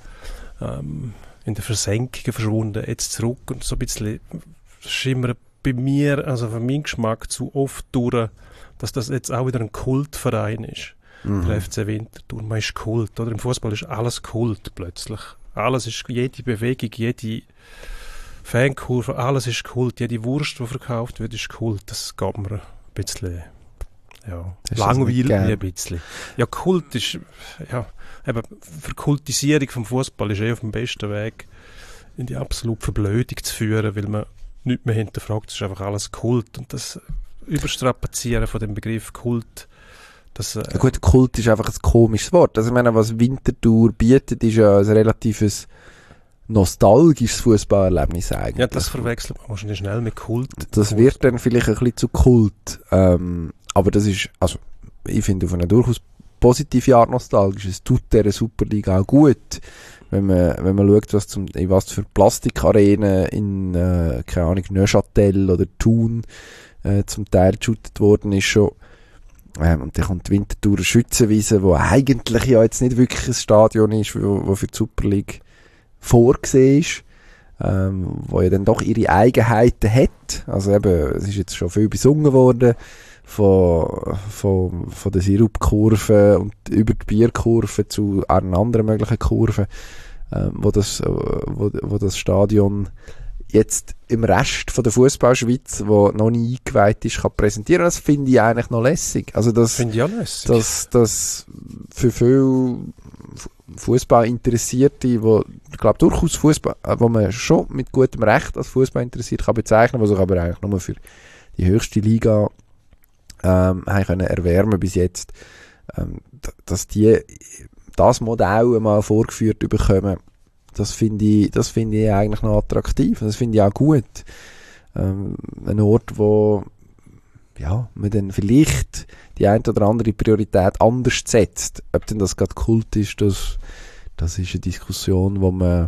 in der Versenkung verschwunden, jetzt zurück und so ein bisschen schimmert bei mir, also für meinen Geschmack zu oft durch, dass das jetzt auch wieder ein Kultverein ist. Der FC Winterthur, man ist Kult, oder? Im Fußball ist alles Kult plötzlich. Alles ist, jede Bewegung, jede Fankurve, alles ist Kult. Jede Wurst, die verkauft wird, ist Kult. Das geht mir ein bisschen, langweilig ein bisschen. Ja, Kult ist, eben, Verkultisierung vom Fußball ist auf dem besten Weg, in die absolute Verblödung zu führen, weil man nichts mehr hinterfragt, es ist einfach alles Kult. Und das Überstrapazieren von dem Begriff Kult, gut, Kult ist einfach ein komisches Wort. Also ich meine, was Winterthur bietet, ist ja ein relatives nostalgisches Fußballerlebnis eigentlich. Ja, das verwechselt man wahrscheinlich schnell mit Kult. Das wird dann vielleicht ein bisschen zu Kult. Aber das ist, also ich finde auf eine durchaus positive Art nostalgisch. Es tut dieser Superliga auch gut. Wenn man schaut, in was für Plastikarenen in, keine Ahnung, Neuchâtel oder Thun zum Teil geshootet worden ist schon. Und dann kommt die Winterthurer Schützenwiese, wo eigentlich ja jetzt nicht wirklich ein Stadion ist, wo für die Super League vorgesehen ist, wo ja dann doch ihre Eigenheiten hat. Also eben, es ist jetzt schon viel besungen worden von der Sirupkurve und über die Bierkurve zu einer anderen möglichen Kurve, wo das Stadion jetzt im Rest von der Fußballschweiz, wo noch nie eingeweiht ist, kann präsentieren. Das finde ich eigentlich noch lässig. Also das finde ich auch lässig. Das für viele Fußballinteressierte, wo ich glaube durchaus Fußball, wo man schon mit gutem Recht als Fußball interessiert kann bezeichnen, was sich aber eigentlich nur für die höchste Liga haben können erwärmen bis jetzt, dass die das Modell mal vorgeführt bekommen. Das finde ich eigentlich noch attraktiv. Das finde ich auch gut. Ein Ort, wo man dann vielleicht die eine oder andere Priorität anders setzt. Ob denn das gerade Kult ist, das ist eine Diskussion, wo man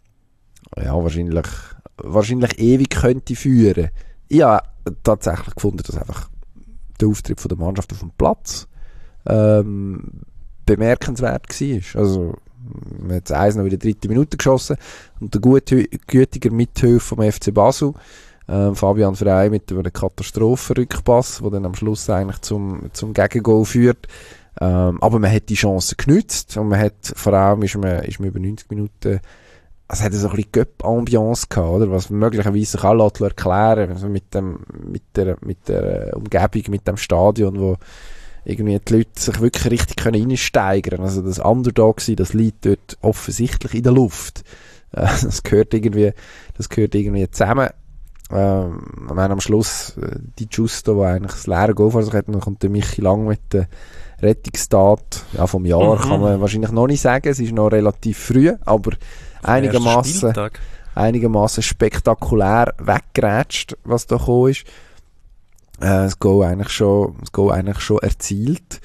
wahrscheinlich ewig könnte führen. Ich habe tatsächlich gefunden, dass einfach der Auftritt von der Mannschaft auf dem Platz bemerkenswert war. Also man hat das 1 noch in der 3. Minute geschossen und der gütiger Mithilfe vom FC Basel, Fabian Frey mit einem Katastrophenrückpass, der dann am Schluss eigentlich zum Gegengol führt. Aber man hat die Chance genützt und man hat, vor allem ist man über 90 Minuten, es hat so ein bisschen Göpp-Ambiance gehabt, oder? Was möglicherweise sich auch erklären, also mit der Umgebung, mit dem Stadion, wo irgendwie die Leute sich wirklich richtig reinsteigern können. Also das Underdog sein, das liegt dort offensichtlich in der Luft. Das gehört irgendwie zusammen. Am Schluss die Justo, die eigentlich das leere Goal vor sich hat, dann kommt der Michi Lang mit der Rettungstat vom Jahr, kann man wahrscheinlich noch nicht sagen. Es ist noch relativ früh, aber einigermaßen spektakulär weggerätscht, was da gekommen ist. Das Goal eigentlich schon erzielt.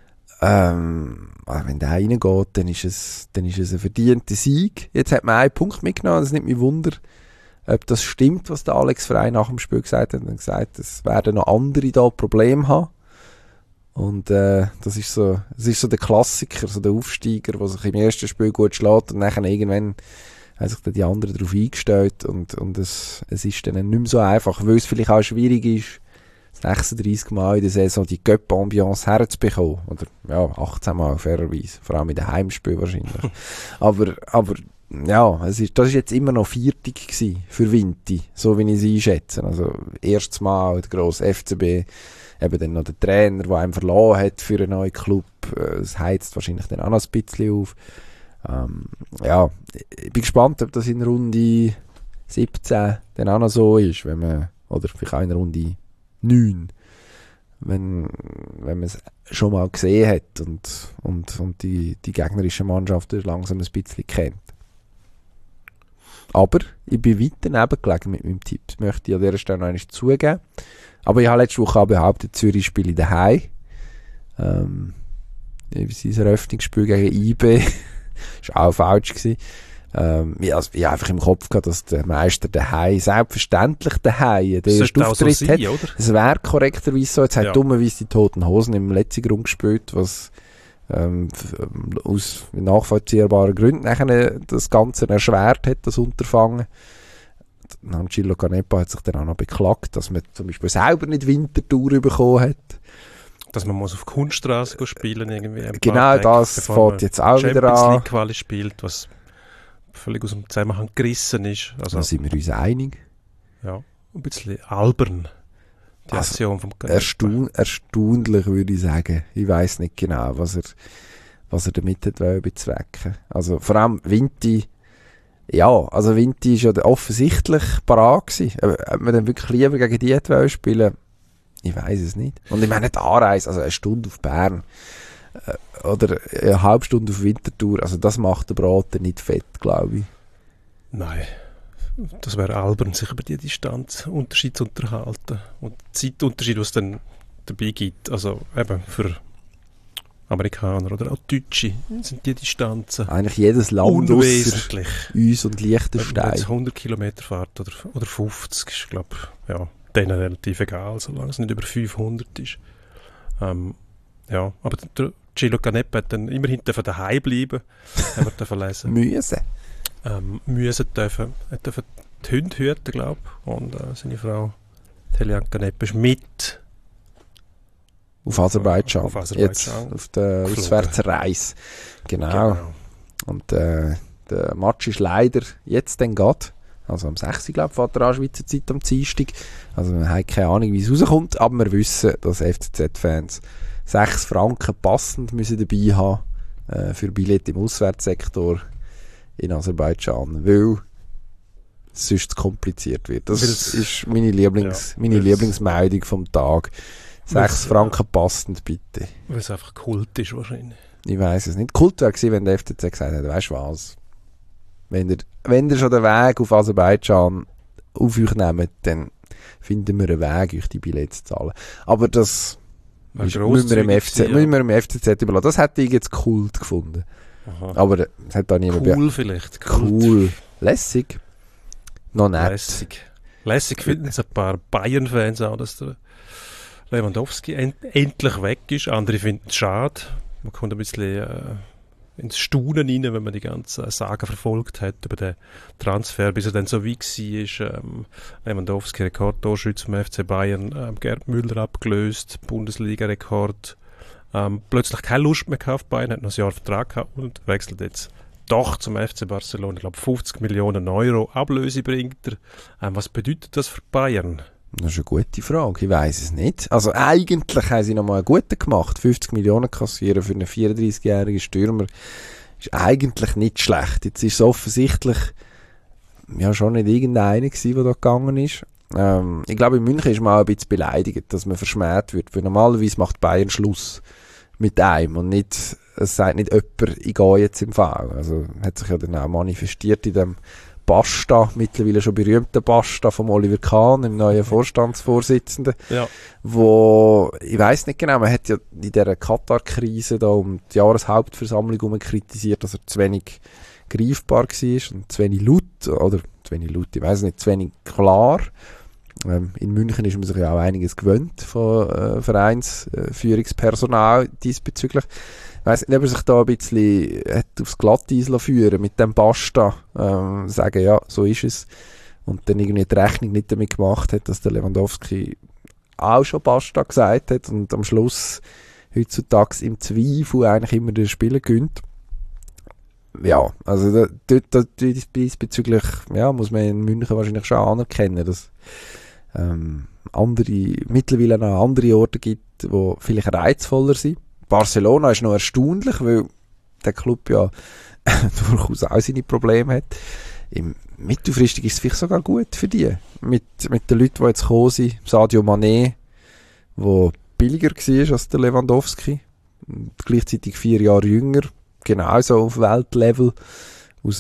Wenn der reingeht, dann ist es ein verdienter Sieg. Jetzt hat man einen Punkt mitgenommen, das nimmt mich Wunder, ob das stimmt, was der Alex Frey nach dem Spiel gesagt hat. Er hat gesagt, es werden noch andere da Probleme haben. Und das ist so der Klassiker, so der Aufsteiger, der sich im ersten Spiel gut schlägt und dann irgendwann haben sich dann die anderen darauf eingestellt und es ist dann nicht mehr so einfach, weil es vielleicht auch schwierig ist, 36 Mal in der Saison die Göpp-Ambiance herzubekommen. Oder 18 Mal fairerweise, vor allem in den Heimspielen wahrscheinlich. aber ja, das ist jetzt immer noch viertig gewesen für Vinti, so wie ich es einschätze. Also, erstes Mal der grosse FCB, eben dann noch der Trainer, der einen verloren hat für einen neuen Club. Das heizt wahrscheinlich dann auch noch ein bisschen auf. Ja, ich bin gespannt, ob das in Runde 17 dann auch noch so ist, wenn man, oder vielleicht auch in Runde 9, wenn man es schon mal gesehen hat und die gegnerische Mannschaft langsam ein bisschen kennt. Aber ich bin weit daneben gelegen mit meinem Tipp. Das möchte ich an dieser Stelle noch einmal zugeben. Aber ich habe letzte Woche auch behauptet, Zürich spiele daheim. Sein Eröffnungsspiel gegen IB war auch falsch gewesen. Ich habe einfach im Kopf gehabt, dass der Meister daheim, selbstverständlich daheim, der erste Auftritt so hat. Es wäre korrekterweise so. Jetzt hat dummerweise die Toten Hosen im letzten Grund gespielt, was aus nachvollziehbaren Gründen nachher das Ganze erschwert hat, das Unterfangen. Angelo Canepa hat sich dann auch noch beklagt, dass man zum Beispiel selber nicht Winterthur bekommen hat. Dass man muss auf Kunststraße spielen irgendwie. Genau, das fängt jetzt auch wieder an. Champions League Quali spielt, was völlig aus dem Zusammenhang gerissen ist. Also, da sind wir uns einig. Ja, ein bisschen albern. Die Aktion vom Canepa. Erstaunlich, würde ich sagen. Ich weiss nicht genau, was er damit hat bezwecken. Also vor allem Vinti. Ja, also Vinti ist ja offensichtlich parat gewesen. Ob man dann wirklich lieber gegen die hätte spielen, ich weiss es nicht. Und ich meine, die Anreise, also eine Stunde auf Bern oder eine halbe Stunde auf Winterthur, also das macht der Braten nicht fett, glaube ich. Nein, das wäre albern, sich über die Distanzunterschied zu unterhalten. Und Zeitunterschied, was es dann dabei gibt, also eben für Amerikaner oder auch Deutsche sind die Distanzen eigentlich jedes Land unwesentlich. Uns und Liechtenstein. Wenn es 100 Kilometer Fahrt oder 50 ist, glaube ich, ja, denen relativ egal, solange es nicht über 500 ist. Ja, aber der Gilo Canepa hat dann immerhin daheim bleiben, haben wir verlesen. Müssen dürfen die Hunde hüten, glaube ich. Und seine Frau Telian Canepa ist mit auf Aserbaidschan. Jetzt auf der Auswärtsreise. Genau. Und der Match ist leider jetzt dann gerade, also am 6. glaube ich, fährt er an Schweizer Zeit am Dienstag. Also wir haben keine Ahnung, wie es rauskommt, aber wir wissen, dass FCZ-Fans 6 Franken passend müssen dabei haben für Billett im Auswärtssektor in Aserbaidschan, weil es sonst zu kompliziert wird. Das ist meine Lieblingsmeldung vom Tag. 6 Franken passend, bitte. Weil es einfach Kult ist wahrscheinlich. Ich weiss es nicht. Kult wäre gewesen, wenn der FCZ gesagt hätte, weisst du was? Wenn ihr schon den Weg auf Aserbaidschan auf euch nehmt, dann finden wir einen Weg, euch die Billets zu zahlen. Aber das müssen wir im FCZ überlassen. Das hätte ich jetzt Kult gefunden. Aha. Aber es hat da niemand... Cool vielleicht. Cool. Lässig. Noch nett. Lässig finden es ein paar Bayern-Fans auch, dass der Lewandowski endlich weg ist. Andere finden es schade. Man kommt ein bisschen ins Staunen rein, wenn man die ganze Saga verfolgt hat über den Transfer, bis er dann so wie war. Lewandowski Rekordtorschütze vom FC Bayern, Gerd Müller abgelöst, Bundesliga-Rekord. Plötzlich keine Lust mehr auf Bayern, hat noch ein Jahr Vertrag gehabt und wechselt jetzt doch zum FC Barcelona. Ich glaube 50 Millionen Euro Ablöse bringt er. Was bedeutet das für Bayern? Das ist eine gute Frage, ich weiss es nicht. Also eigentlich haben sie noch mal einen guten gemacht. 50 Millionen kassieren für einen 34-jährigen Stürmer ist eigentlich nicht schlecht. Jetzt ist es offensichtlich ja schon nicht irgendeiner gewesen, der da gegangen ist. Ich glaube, in München ist man auch ein bisschen beleidigt, dass man verschmäht wird, weil normalerweise macht Bayern Schluss mit einem und nicht, es sagt nicht jemand, ich gehe jetzt im Fall. Also hat sich ja dann auch manifestiert in dem Basta, mittlerweile schon berühmter Basta vom Oliver Kahn, dem neuen Vorstandsvorsitzenden, wo, ich weiss nicht genau, man hat ja in dieser Katar-Krise da um die Jahreshauptversammlung herum kritisiert, dass er zu wenig greifbar war und zu wenig laut, ich weiss nicht, zu wenig klar. In München ist man sich ja auch einiges gewöhnt von Vereinsführungspersonal diesbezüglich. Ich weiss nicht, ob er sich da ein bisschen aufs Glatteis führen mit dem Basta, sagen, ja, so ist es. Und dann irgendwie die Rechnung nicht damit gemacht hat, dass der Lewandowski auch schon Basta gesagt hat und am Schluss heutzutage im Zweifel eigentlich immer den Spieler gönnt. ja, also diesbezüglich muss man in München wahrscheinlich schon anerkennen, dass mittlerweile noch andere Orte gibt, die vielleicht reizvoller sind. Barcelona ist noch erstaunlich, weil der Club ja durchaus auch seine Probleme hat. Mittelfristig ist es vielleicht sogar gut für die. Mit den Leuten, die jetzt gekommen sind, Sadio Mané, der billiger war als der Lewandowski, und gleichzeitig 4 Jahre jünger, genauso auf Weltlevel, aus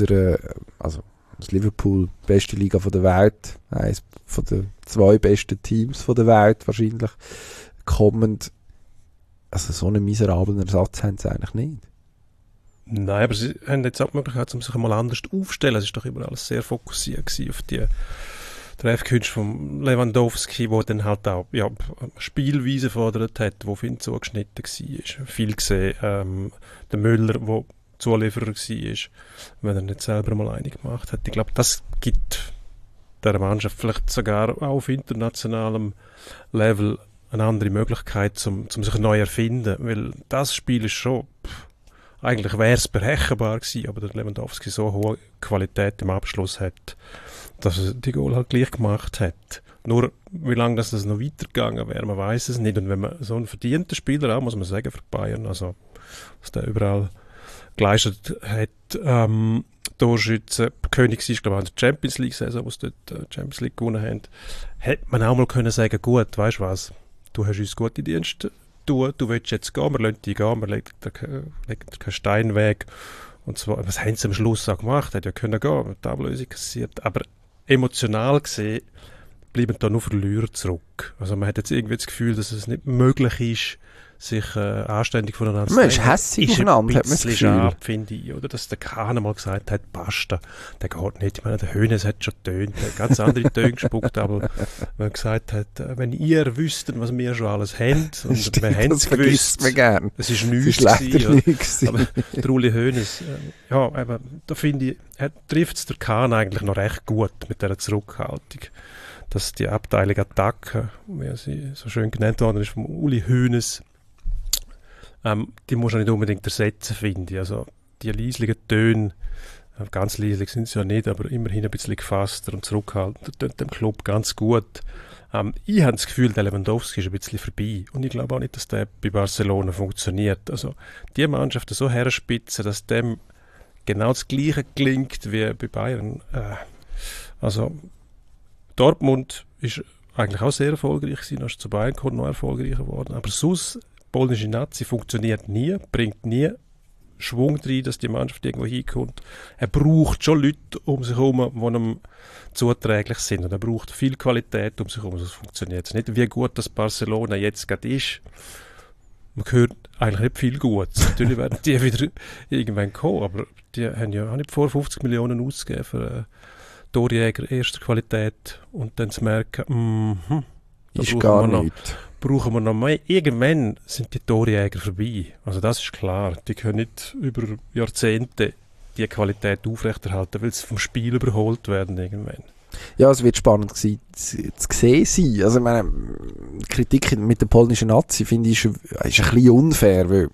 Liverpool, beste Liga der Welt, eines von den 2 besten Teams der Welt wahrscheinlich, kommend. Also so einen miserablen Ersatz haben sie eigentlich nicht. Nein, aber sie haben jetzt auch die Möglichkeit, sich einmal anders aufzustellen. Es war doch immer alles sehr fokussiert auf die Treffkünste von Lewandowski, wo dann halt auch Spielweise gefordert hat, wo viel zugeschnitten war. Viel gesehen, der Müller, der Zulieferer war, wenn er nicht selber mal eine gemacht hat. Ich glaube, das gibt der Mannschaft vielleicht sogar auch auf internationalem Level eine andere Möglichkeit, um sich neu erfinden. Weil das Spiel ist schon... Eigentlich wäre es berechenbar gewesen, aber der Lewandowski so hohe Qualität im Abschluss hat, dass er die Goal halt gleich gemacht hat. Nur, wie lange das noch weitergegangen wäre, man weiß es nicht. Und wenn man so einen verdienten Spieler auch, muss man sagen, für Bayern, also was der überall geleistet hat, Torschützen, König ist, glaube ich, in der Champions League-Saison, wo sie dort Champions League gewonnen haben, hätte man auch mal können sagen, gut, weißt du was, du hast uns gute Dienste, du willst jetzt gehen, wir lassen dich gehen, wir legen dir keinen Stein weg. Und zwar, was haben sie am Schluss auch gemacht? Hätte ja können gehen, mit der Ablösung kassiert. Aber emotional gesehen bleiben da nur Verlierer zurück. Also man hat jetzt irgendwie das Gefühl, dass es nicht möglich ist, sich anständig voneinander zu trennen. Man ist hässig aufeinander, hat man das Gefühl. Ab, finde ich. Oder dass der Kahn mal gesagt hat, basta, der geht nicht. Ich meine, der Hoeneß hat schon Töne, der hat ganz andere Töne gespuckt, aber wenn er gesagt hat, wenn ihr wüsstet, was wir schon alles haben, und stimmt, wir haben es gewusst, es ist nichts gewesen. Aber der Uli Hoeneß, aber da finde ich, trifft es der Kahn eigentlich noch recht gut mit dieser Zurückhaltung. Dass die Abteilung Attacke, wie sie so schön genannt worden ist, vom Uli Hoeneß, die muss man nicht unbedingt ersetzen, finde ich. Also die leislichen Töne, ganz leislich sind sie ja nicht, aber immerhin ein bisschen gefasster und zurückhaltender, tut dem Club ganz gut. Ich habe das Gefühl, der Lewandowski ist ein bisschen vorbei. Und ich glaube auch nicht, dass der bei Barcelona funktioniert. Also die Mannschaft so herspitzen, dass dem genau das Gleiche gelingt wie bei Bayern. Also Dortmund ist eigentlich auch sehr erfolgreich gewesen, ist zu Bayern gekommen, noch erfolgreicher geworden. Aber sonst, polnische Nazi funktioniert nie, bringt nie Schwung rein, dass die Mannschaft irgendwo hinkommt. Er braucht schon Leute um sich herum, die ihm zuträglich sind. Und er braucht viel Qualität um sich herum, sonst funktioniert es nicht. Wie gut das Barcelona jetzt gerade ist, man hört eigentlich nicht viel Gutes. Natürlich werden die wieder irgendwann kommen, aber die haben ja auch nicht vor 50 Millionen ausgegeben für Torjäger erster Qualität und dann zu merken, ist gar nicht. Brauchen wir noch mehr. Irgendwann sind die Torjäger vorbei. Also das ist klar. Die können nicht über Jahrzehnte die Qualität aufrechterhalten, weil sie vom Spiel überholt werden irgendwann. Ja, es wird spannend zu sehen sein. Also ich meine, die Kritik mit der polnischen Nazi finde ich ist ein bisschen unfair, weil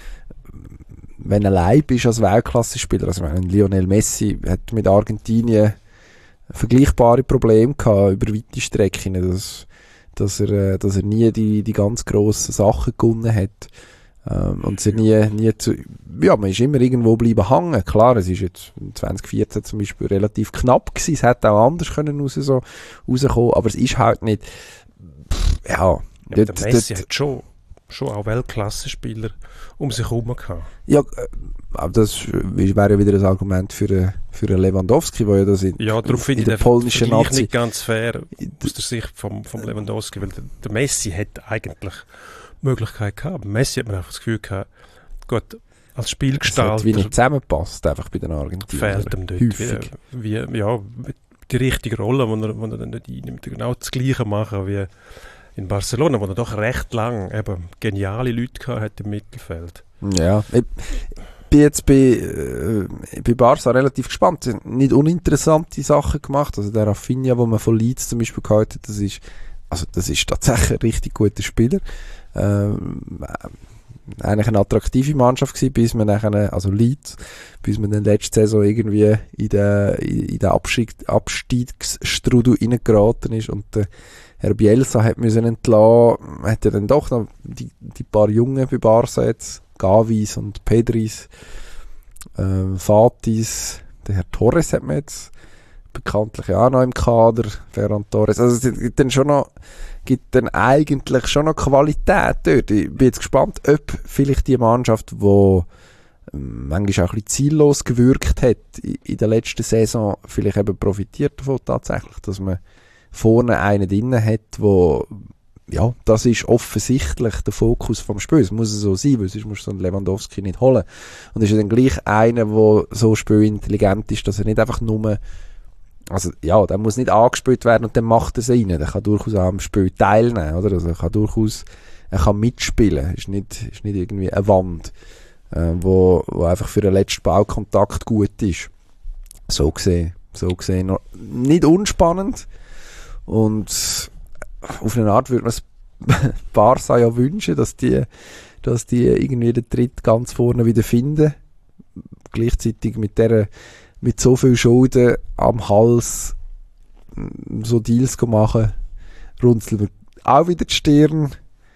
wenn er Leib ist als Weltklasse-Spieler, also ich meine, Lionel Messi hat mit Argentinien vergleichbare Probleme gehabt über weite Strecken, dass er nie die ganz grossen Sachen gewonnen hat. Und sie man ist immer irgendwo bleiben hängen. Klar, es ist jetzt 2014 zum Beispiel relativ knapp gewesen. Es hätte auch anders können rauskommen, aber es ist halt nicht, der Messi hat schon auch Weltklasse-Spieler um sich herum gehabt. Ja, aber das wäre ja wieder ein Argument für einen Lewandowski, weil ja das in darum finde ich der polnischen Nazi nicht ganz fair aus der Sicht vom Lewandowski, weil der Messi hat eigentlich Möglichkeit gehabt. Messi hat man einfach das Gefühl gehabt, gut, als Spielgestalter... Das hat wie nicht zusammenpasst, einfach bei den Argentiniern. Fehlt ihm dort die richtige Rolle, die er dann nicht einnimmt. Genau das Gleiche machen wie in Barcelona, wo er doch recht lang eben geniale Leute gehabt hat im Mittelfeld. Ja, ich bin jetzt bei Barca relativ gespannt. Nicht uninteressante Sachen gemacht. Also der Rafinha, den man von Leeds zum Beispiel gehalten hat, das ist tatsächlich ein richtig guter Spieler. eigentlich eine attraktive Mannschaft gewesen, bis man nachher, also Leeds, bis man dann letzte Saison irgendwie in den Abstiegsstrudel reingeraten ist und Herr Bielsa hat müssen entlassen, hat ja dann doch noch die paar Jungen bei Barca jetzt, Gavis und Pedris, Fatis, der Herr Torres hat man jetzt bekanntlich auch noch im Kader, Ferran Torres, also es gibt dann eigentlich schon noch Qualität dort. Ich bin jetzt gespannt, ob vielleicht die Mannschaft, die manchmal auch ein bisschen ziellos gewirkt hat in der letzten Saison, vielleicht eben profitiert davon tatsächlich, dass man vorne einen drin hat, wo, ja, das ist offensichtlich der Fokus vom Spiel. Es muss so sein, weil sonst musst du so einen Lewandowski nicht holen. Und ist ja dann gleich einer, der so spielintelligent ist, dass er nicht einfach nur, also ja, der muss nicht angespielt werden und dann macht er es rein. Der kann durchaus auch am Spiel teilnehmen, oder? Also er kann mitspielen. Ist nicht irgendwie eine Wand, wo einfach für den letzten Ballkontakt gut ist. So gesehen noch nicht unspannend. Und auf eine Art würde man es Barca ja wünschen, dass die irgendwie den Tritt ganz vorne wieder finden. Gleichzeitig mit so viel Schulden am Hals so Deals machen, runzeln wir auch wieder die Stirn.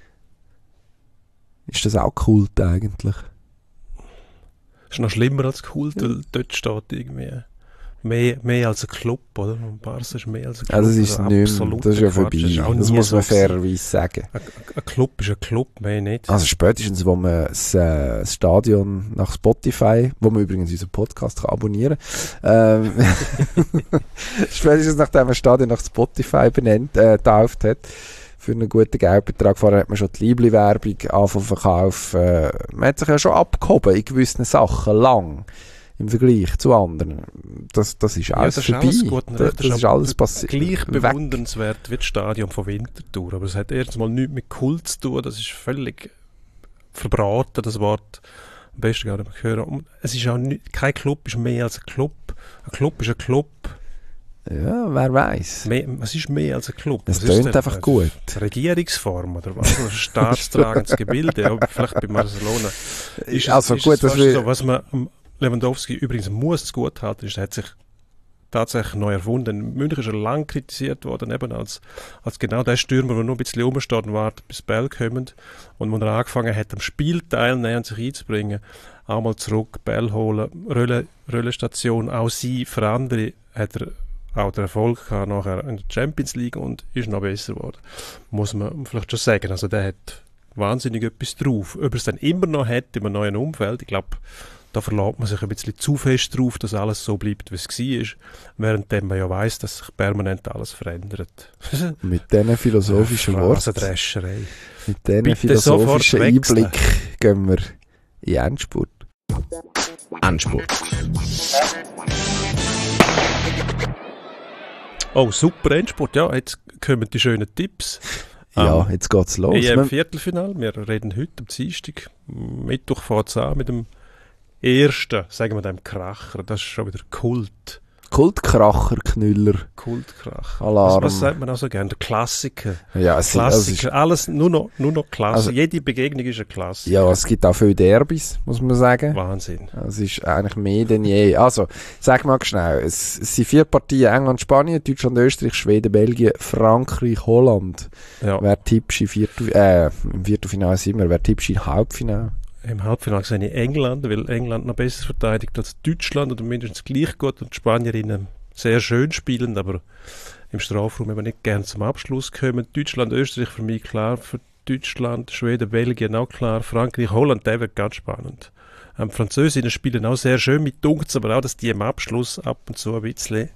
Ist das auch Kult eigentlich? Ist noch schlimmer als Kult, weil dort steht irgendwie mehr als ein Club, oder? Und Barca ist mehr als ein Club. Also das ist nicht mehr, das ist ja vorbei. Das muss man fairerweise sagen. Ein Club ist ein Club, mehr nicht. Also spätestens, wo man das Stadion nach Spotify, wo man übrigens unseren Podcast kann abonnieren kann, spätestens nachdem man das Stadion nach Spotify getauft hat, für einen guten Geldbetrag, vorher hat man schon die Liebli-Werbung angefangen zu verkaufen. Man hat sich ja schon abgehoben in gewissen Sachen, lang. Im Vergleich zu anderen. Das ist alles vorbei. Das ist alles passiert. Gleich bewundernswert wie das Stadion von Winterthur. Aber es hat erstens mal nichts mit Kult zu tun. Das ist völlig verbraten, das Wort. Am besten gar nicht mehr hören. Es ist auch nicht, kein Club ist mehr als ein Club. Ein Club ist ein Club. Ja, wer weiß. Was ist mehr als ein Club? Es tönt einfach gut. Regierungsform oder was? Ein staatstragendes Gebilde. Ja, vielleicht bei Barcelona. Also gut, dass wir... So, was man Lewandowski übrigens muss es gut halten, er hat sich tatsächlich neu erfunden. In München ist er lang kritisiert worden, eben als genau der Stürmer, der nur ein bisschen rumsteht und wartet, bis Ball kommen. Und als er angefangen hat, am Spiel teilnehmen und sich einzubringen, auch mal zurück, Ball holen, Röllestation, auch sie, für andere hat er auch den Erfolg gehabt nachher in der Champions League und ist noch besser geworden. Muss man vielleicht schon sagen. Also der hat wahnsinnig etwas drauf. Ob er es dann immer noch hat in einem neuen Umfeld, ich glaube, da verlässt man sich ein bisschen zu fest drauf, dass alles so bleibt, wie es war, während man ja weiss, dass sich permanent alles verändert. Mit diesen philosophischen Worten, mit diesen philosophischen Einblick gehen wir in Endspurt. Oh, super Endspurt. Ja, jetzt kommen die schönen Tipps. Ja, jetzt geht's los. EM-Viertelfinale. Wir reden heute am Dienstag. Mittwoch fängt es an mit dem ersten, sagen wir dem Kracher. Das ist schon wieder Kult. Kultkracher, Knüller. Kultkracher. Alarm. Was sagt man auch so gerne? Der Klassiker. Ja, Klassiker. Alles nur noch Klassiker. Also, jede Begegnung ist ein Klassiker. Ja, es gibt auch viele Derbys, muss man sagen. Wahnsinn. Es ist eigentlich mehr denn je. Also, sag mal schnell. Es sind 4 Partien: England, Spanien, Deutschland, Österreich, Schweden, Belgien, Frankreich, Holland. Ja. Wer tippst im Viertelfinale sind wir? Wer tippst im Halbfinale? Im Halbfinale sehe ich England, weil England noch besser verteidigt als Deutschland oder mindestens gleich gut und die Spanierinnen sehr schön spielen, aber im Strafraum eben nicht gern zum Abschluss kommen. Deutschland, Österreich für mich klar, für Deutschland, Schweden, Belgien auch klar, Frankreich, Holland, der wird ganz spannend. Französinnen spielen auch sehr schön mit Dunks, aber auch, dass die im Abschluss ab und zu ein bisschen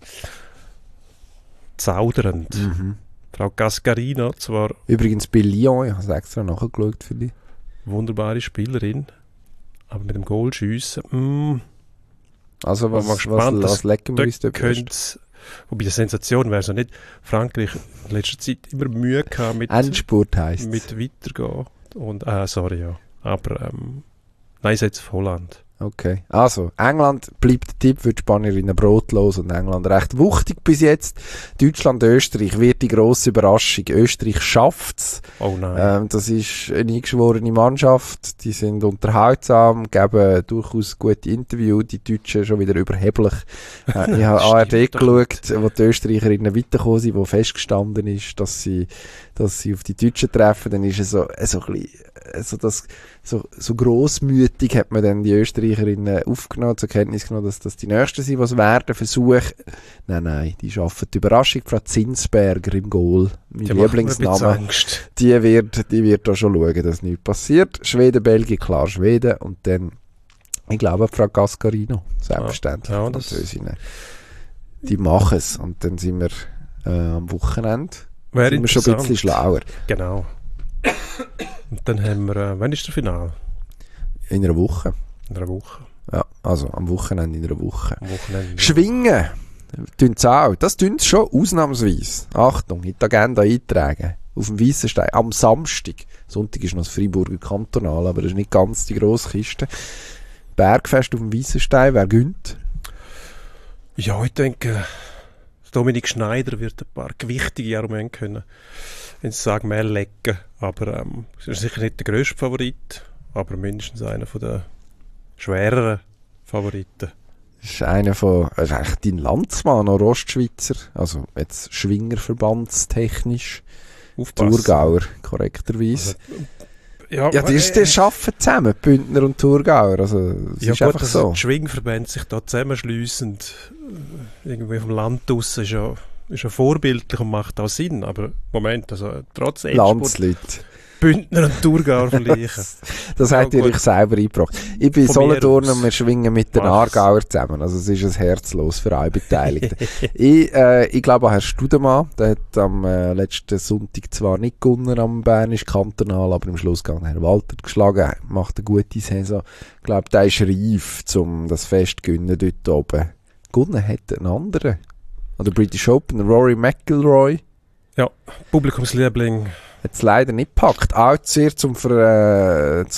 zaudernd. Frau Gascarino zwar... Übrigens bei Lyon, ich habe es extra nachgeschaut für dich. Wunderbare Spielerin, aber mit dem Goalschiessen, also was lecken wir uns da? Wobei die Sensation wäre so nicht. Frankreich in letzter Zeit immer Mühe gehabt mit Endspurt heisst mit weitergehen. Und, sorry, ja. Aber nein, ich setze auf Holland. Okay. Also, England bleibt der Tipp, wird Spanierinnen brotlos und England recht wuchtig bis jetzt. Deutschland, Österreich wird die grosse Überraschung. Österreich schafft's. Oh nein. Das ist eine eingeschworene Mannschaft. Die sind unterhaltsam, geben durchaus gute Interviews. Die Deutschen schon wieder überheblich. Ich habe ARD geschaut, wo die Österreicherinnen weitergekommen sind, wo festgestanden ist, dass sie auf die Deutschen treffen. Dann ist es so ein bisschen, so grossmütig hat man dann die Österreicherinnen aufgenommen, zur Kenntnis genommen, dass das die Nächsten sind, was werden versuchen. Nein, die schaffen die Überraschung. Frau Zinsberger im Goal, mein Lieblingsname, die wird da schon schauen, dass nichts passiert. Schweden, Belgien, klar Schweden und dann, ich glaube, Frau Gascarino, selbstverständlich. Ja, die machen es und dann sind wir am Wochenende sind wir schon ein bisschen schlauer. Genau. Und dann haben wir, wann ist der Finale? In einer Woche. In einer Woche. Ja, also am Wochenende in einer Woche. Am Wochenende. Schwingen, tun's auch. Das tun's schon ausnahmsweise. Achtung, in die Agenda eintragen. Auf dem Weissenstein, am Samstag. Sonntag ist noch das Freiburger Kantonal, aber das ist nicht ganz die grosse Kiste. Bergfest auf dem Weissenstein, wer gönnt? Ja, ich denke, Dominik Schneider wird ein paar gewichtige Argumente können ins Sagmehl legen, aber ist sicher nicht der grösste Favorit, aber mindestens einer von der schwereren Favoriten. Das ist einer von, das ist eigentlich dein Landsmann, noch Ostschweizer, also jetzt Schwingerverbandstechnisch, Thurgauer, korrekterweise. Also, die arbeiten zusammen, Bündner und Thurgauer, also es ist einfach so. Die Schwingverbände sich da zusammenschliessen, irgendwie vom Land aus, ist ja vorbildlich und macht auch Sinn, aber Moment, also trotz Landsleute. Bündner und Thurgauer vergleichen. Das habt ihr euch selber eingebracht. Ich bin Solothurn und wir schwingen mit den Aargauer zusammen, also es ist ein herzlos für alle Beteiligten. Ich glaube auch Herr Studemann, der hat am letzten Sonntag zwar nicht gewonnen am Bernischen Kantonal, aber im Schlussgang Herr Walter geschlagen, macht eine gute Saison. Ich glaube, der ist reif, um das Fest zu gewinnen dort oben. Gewonnen hat ein anderer. An der British Open, Rory McIlroy. Ja, Publikumsliebling. Hat es leider nicht gepackt. Auch sehr zum Verdruss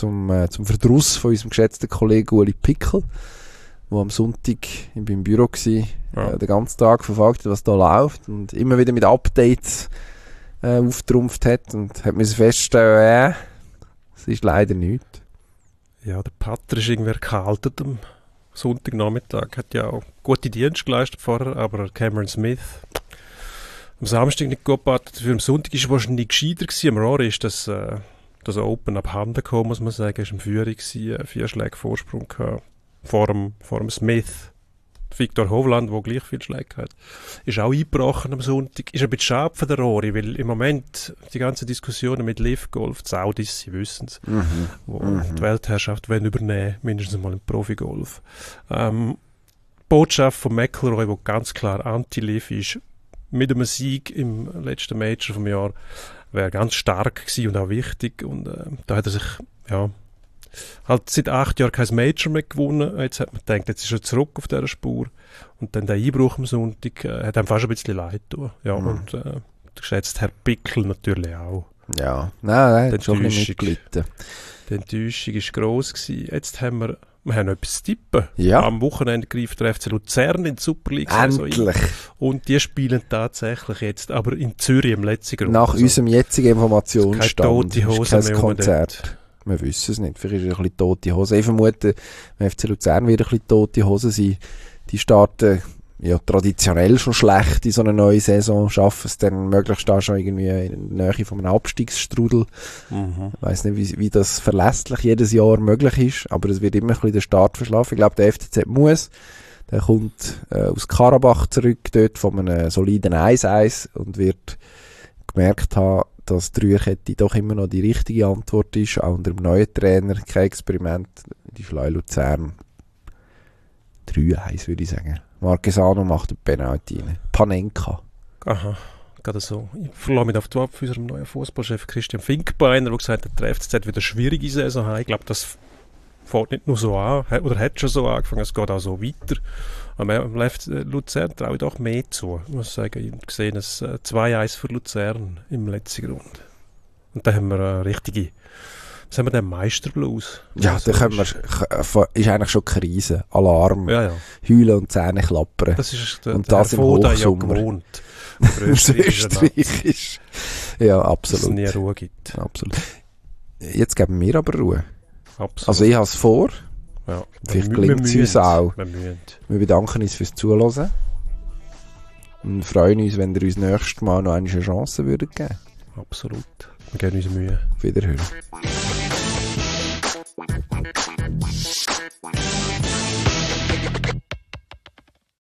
von unserem geschätzten Kollegen Uli Pickel, der am Sonntag beim Büro war, den ganzen Tag verfolgt hat, was da läuft und immer wieder mit Updates auftrumpft hat und hat müssen feststellen, es ist leider nichts. Ja, der Pater ist irgendwie erkaltet am Sonntagnachmittag. Hat ja auch gute Dienste geleistet vorher, aber Cameron Smith am Samstag nicht gut gepartet. Für am Sonntag war es wahrscheinlich gescheiter gewesen. Am Rory ist das Open abhanden gekommen, muss man sagen. Er war in Führung, 4 Schläge Vorsprung gehabt. Vor dem Smith. Victor Hovland, der gleich viel Schläge hat, ist auch eingebrochen am Sonntag. Ist ein bisschen schade für den Rory, weil im Moment die ganzen Diskussionen mit Live Golf, die Saudis, sie wissen es, wo die Weltherrschaft wollen übernehmen, mindestens mal im Profigolf. Botschaft von McIlroy, die ganz klar anti-Liv ist, mit einem Sieg im letzten Major vom Jahr, wäre ganz stark gewesen und auch wichtig. Und da hat er sich, halt seit 8 Jahren kein Major mehr gewonnen. Jetzt hat man gedacht, jetzt ist er zurück auf dieser Spur. Und dann der Einbruch am Sonntag hat einem fast ein bisschen leid getan. Ja, und der geschätzte Herr Pickel natürlich auch. Ja, nein, hat schon nicht gelitten. Die Enttäuschung war gross gewesen. Jetzt haben wir etwas zu tippen. Ja. Am Wochenende greift der FC Luzern in die Super League. Endlich. Und die spielen tatsächlich jetzt, aber in Zürich im letzten Grund. Nach unserem jetzigen Informationsstand. Keine tote Hose ist kein Konzert. Wir wissen es nicht. Vielleicht ist es ein bisschen tote Hose. Ich vermute, wenn FC Luzern wieder ein bisschen tote Hose sind, die starten traditionell schon schlecht in so einer neuen Saison, schaffen es dann möglichst da schon irgendwie in der Nähe von einem Abstiegsstrudel. Ich weiss nicht, wie das verlässlich jedes Jahr möglich ist, aber es wird immer ein bisschen der Start verschlafen. Ich glaube, der FCZ muss. Der kommt aus Karabach zurück, dort von einem soliden 1-1 und wird gemerkt haben, dass die Dreierkette doch immer noch die richtige Antwort ist, auch unter dem neuen Trainer, kein Experiment, die Schleu Luzern. 3-1 würde ich sagen. Marquesano macht den Penalty rein. Panenka. Aha, gerade so. Ich verlasse mich auf die Wahl von unserem neuen Fußballchef Christian Finkbeiner, der gesagt hat, der FCZ wird eine schwierige Saison haben. Ich glaube, das fängt nicht nur so an, oder hat schon so angefangen, es geht auch so weiter. Aber am Luzern traue ich doch mehr zu. Ich muss sagen, ich habe gesehen, es 2-1 für Luzern im letzten Grund. Und da haben wir eine richtige Was haben wir denn? Meisterblues? Ja, da können wir, ist eigentlich schon Krise. Alarm. Ja, ja. Heulen und Zähne klappern. Das ist Und der das im Foda ja Hochsommer. gewohnt. Österreichisch. Ja, Dass es absolut. nie Ruhe gibt. Absolut. Jetzt geben wir aber Ruhe. Absolut. Also ich habe es vor. ja. Vielleicht Wir gelingt es uns müssen. auch. Wir müssen. Wir bedanken uns fürs Zuhören. Und freuen uns, wenn ihr uns nächstes Mal noch eine Chance würdet geben. Absolut. Wir geben uns Mühe. Auf Wiederhören.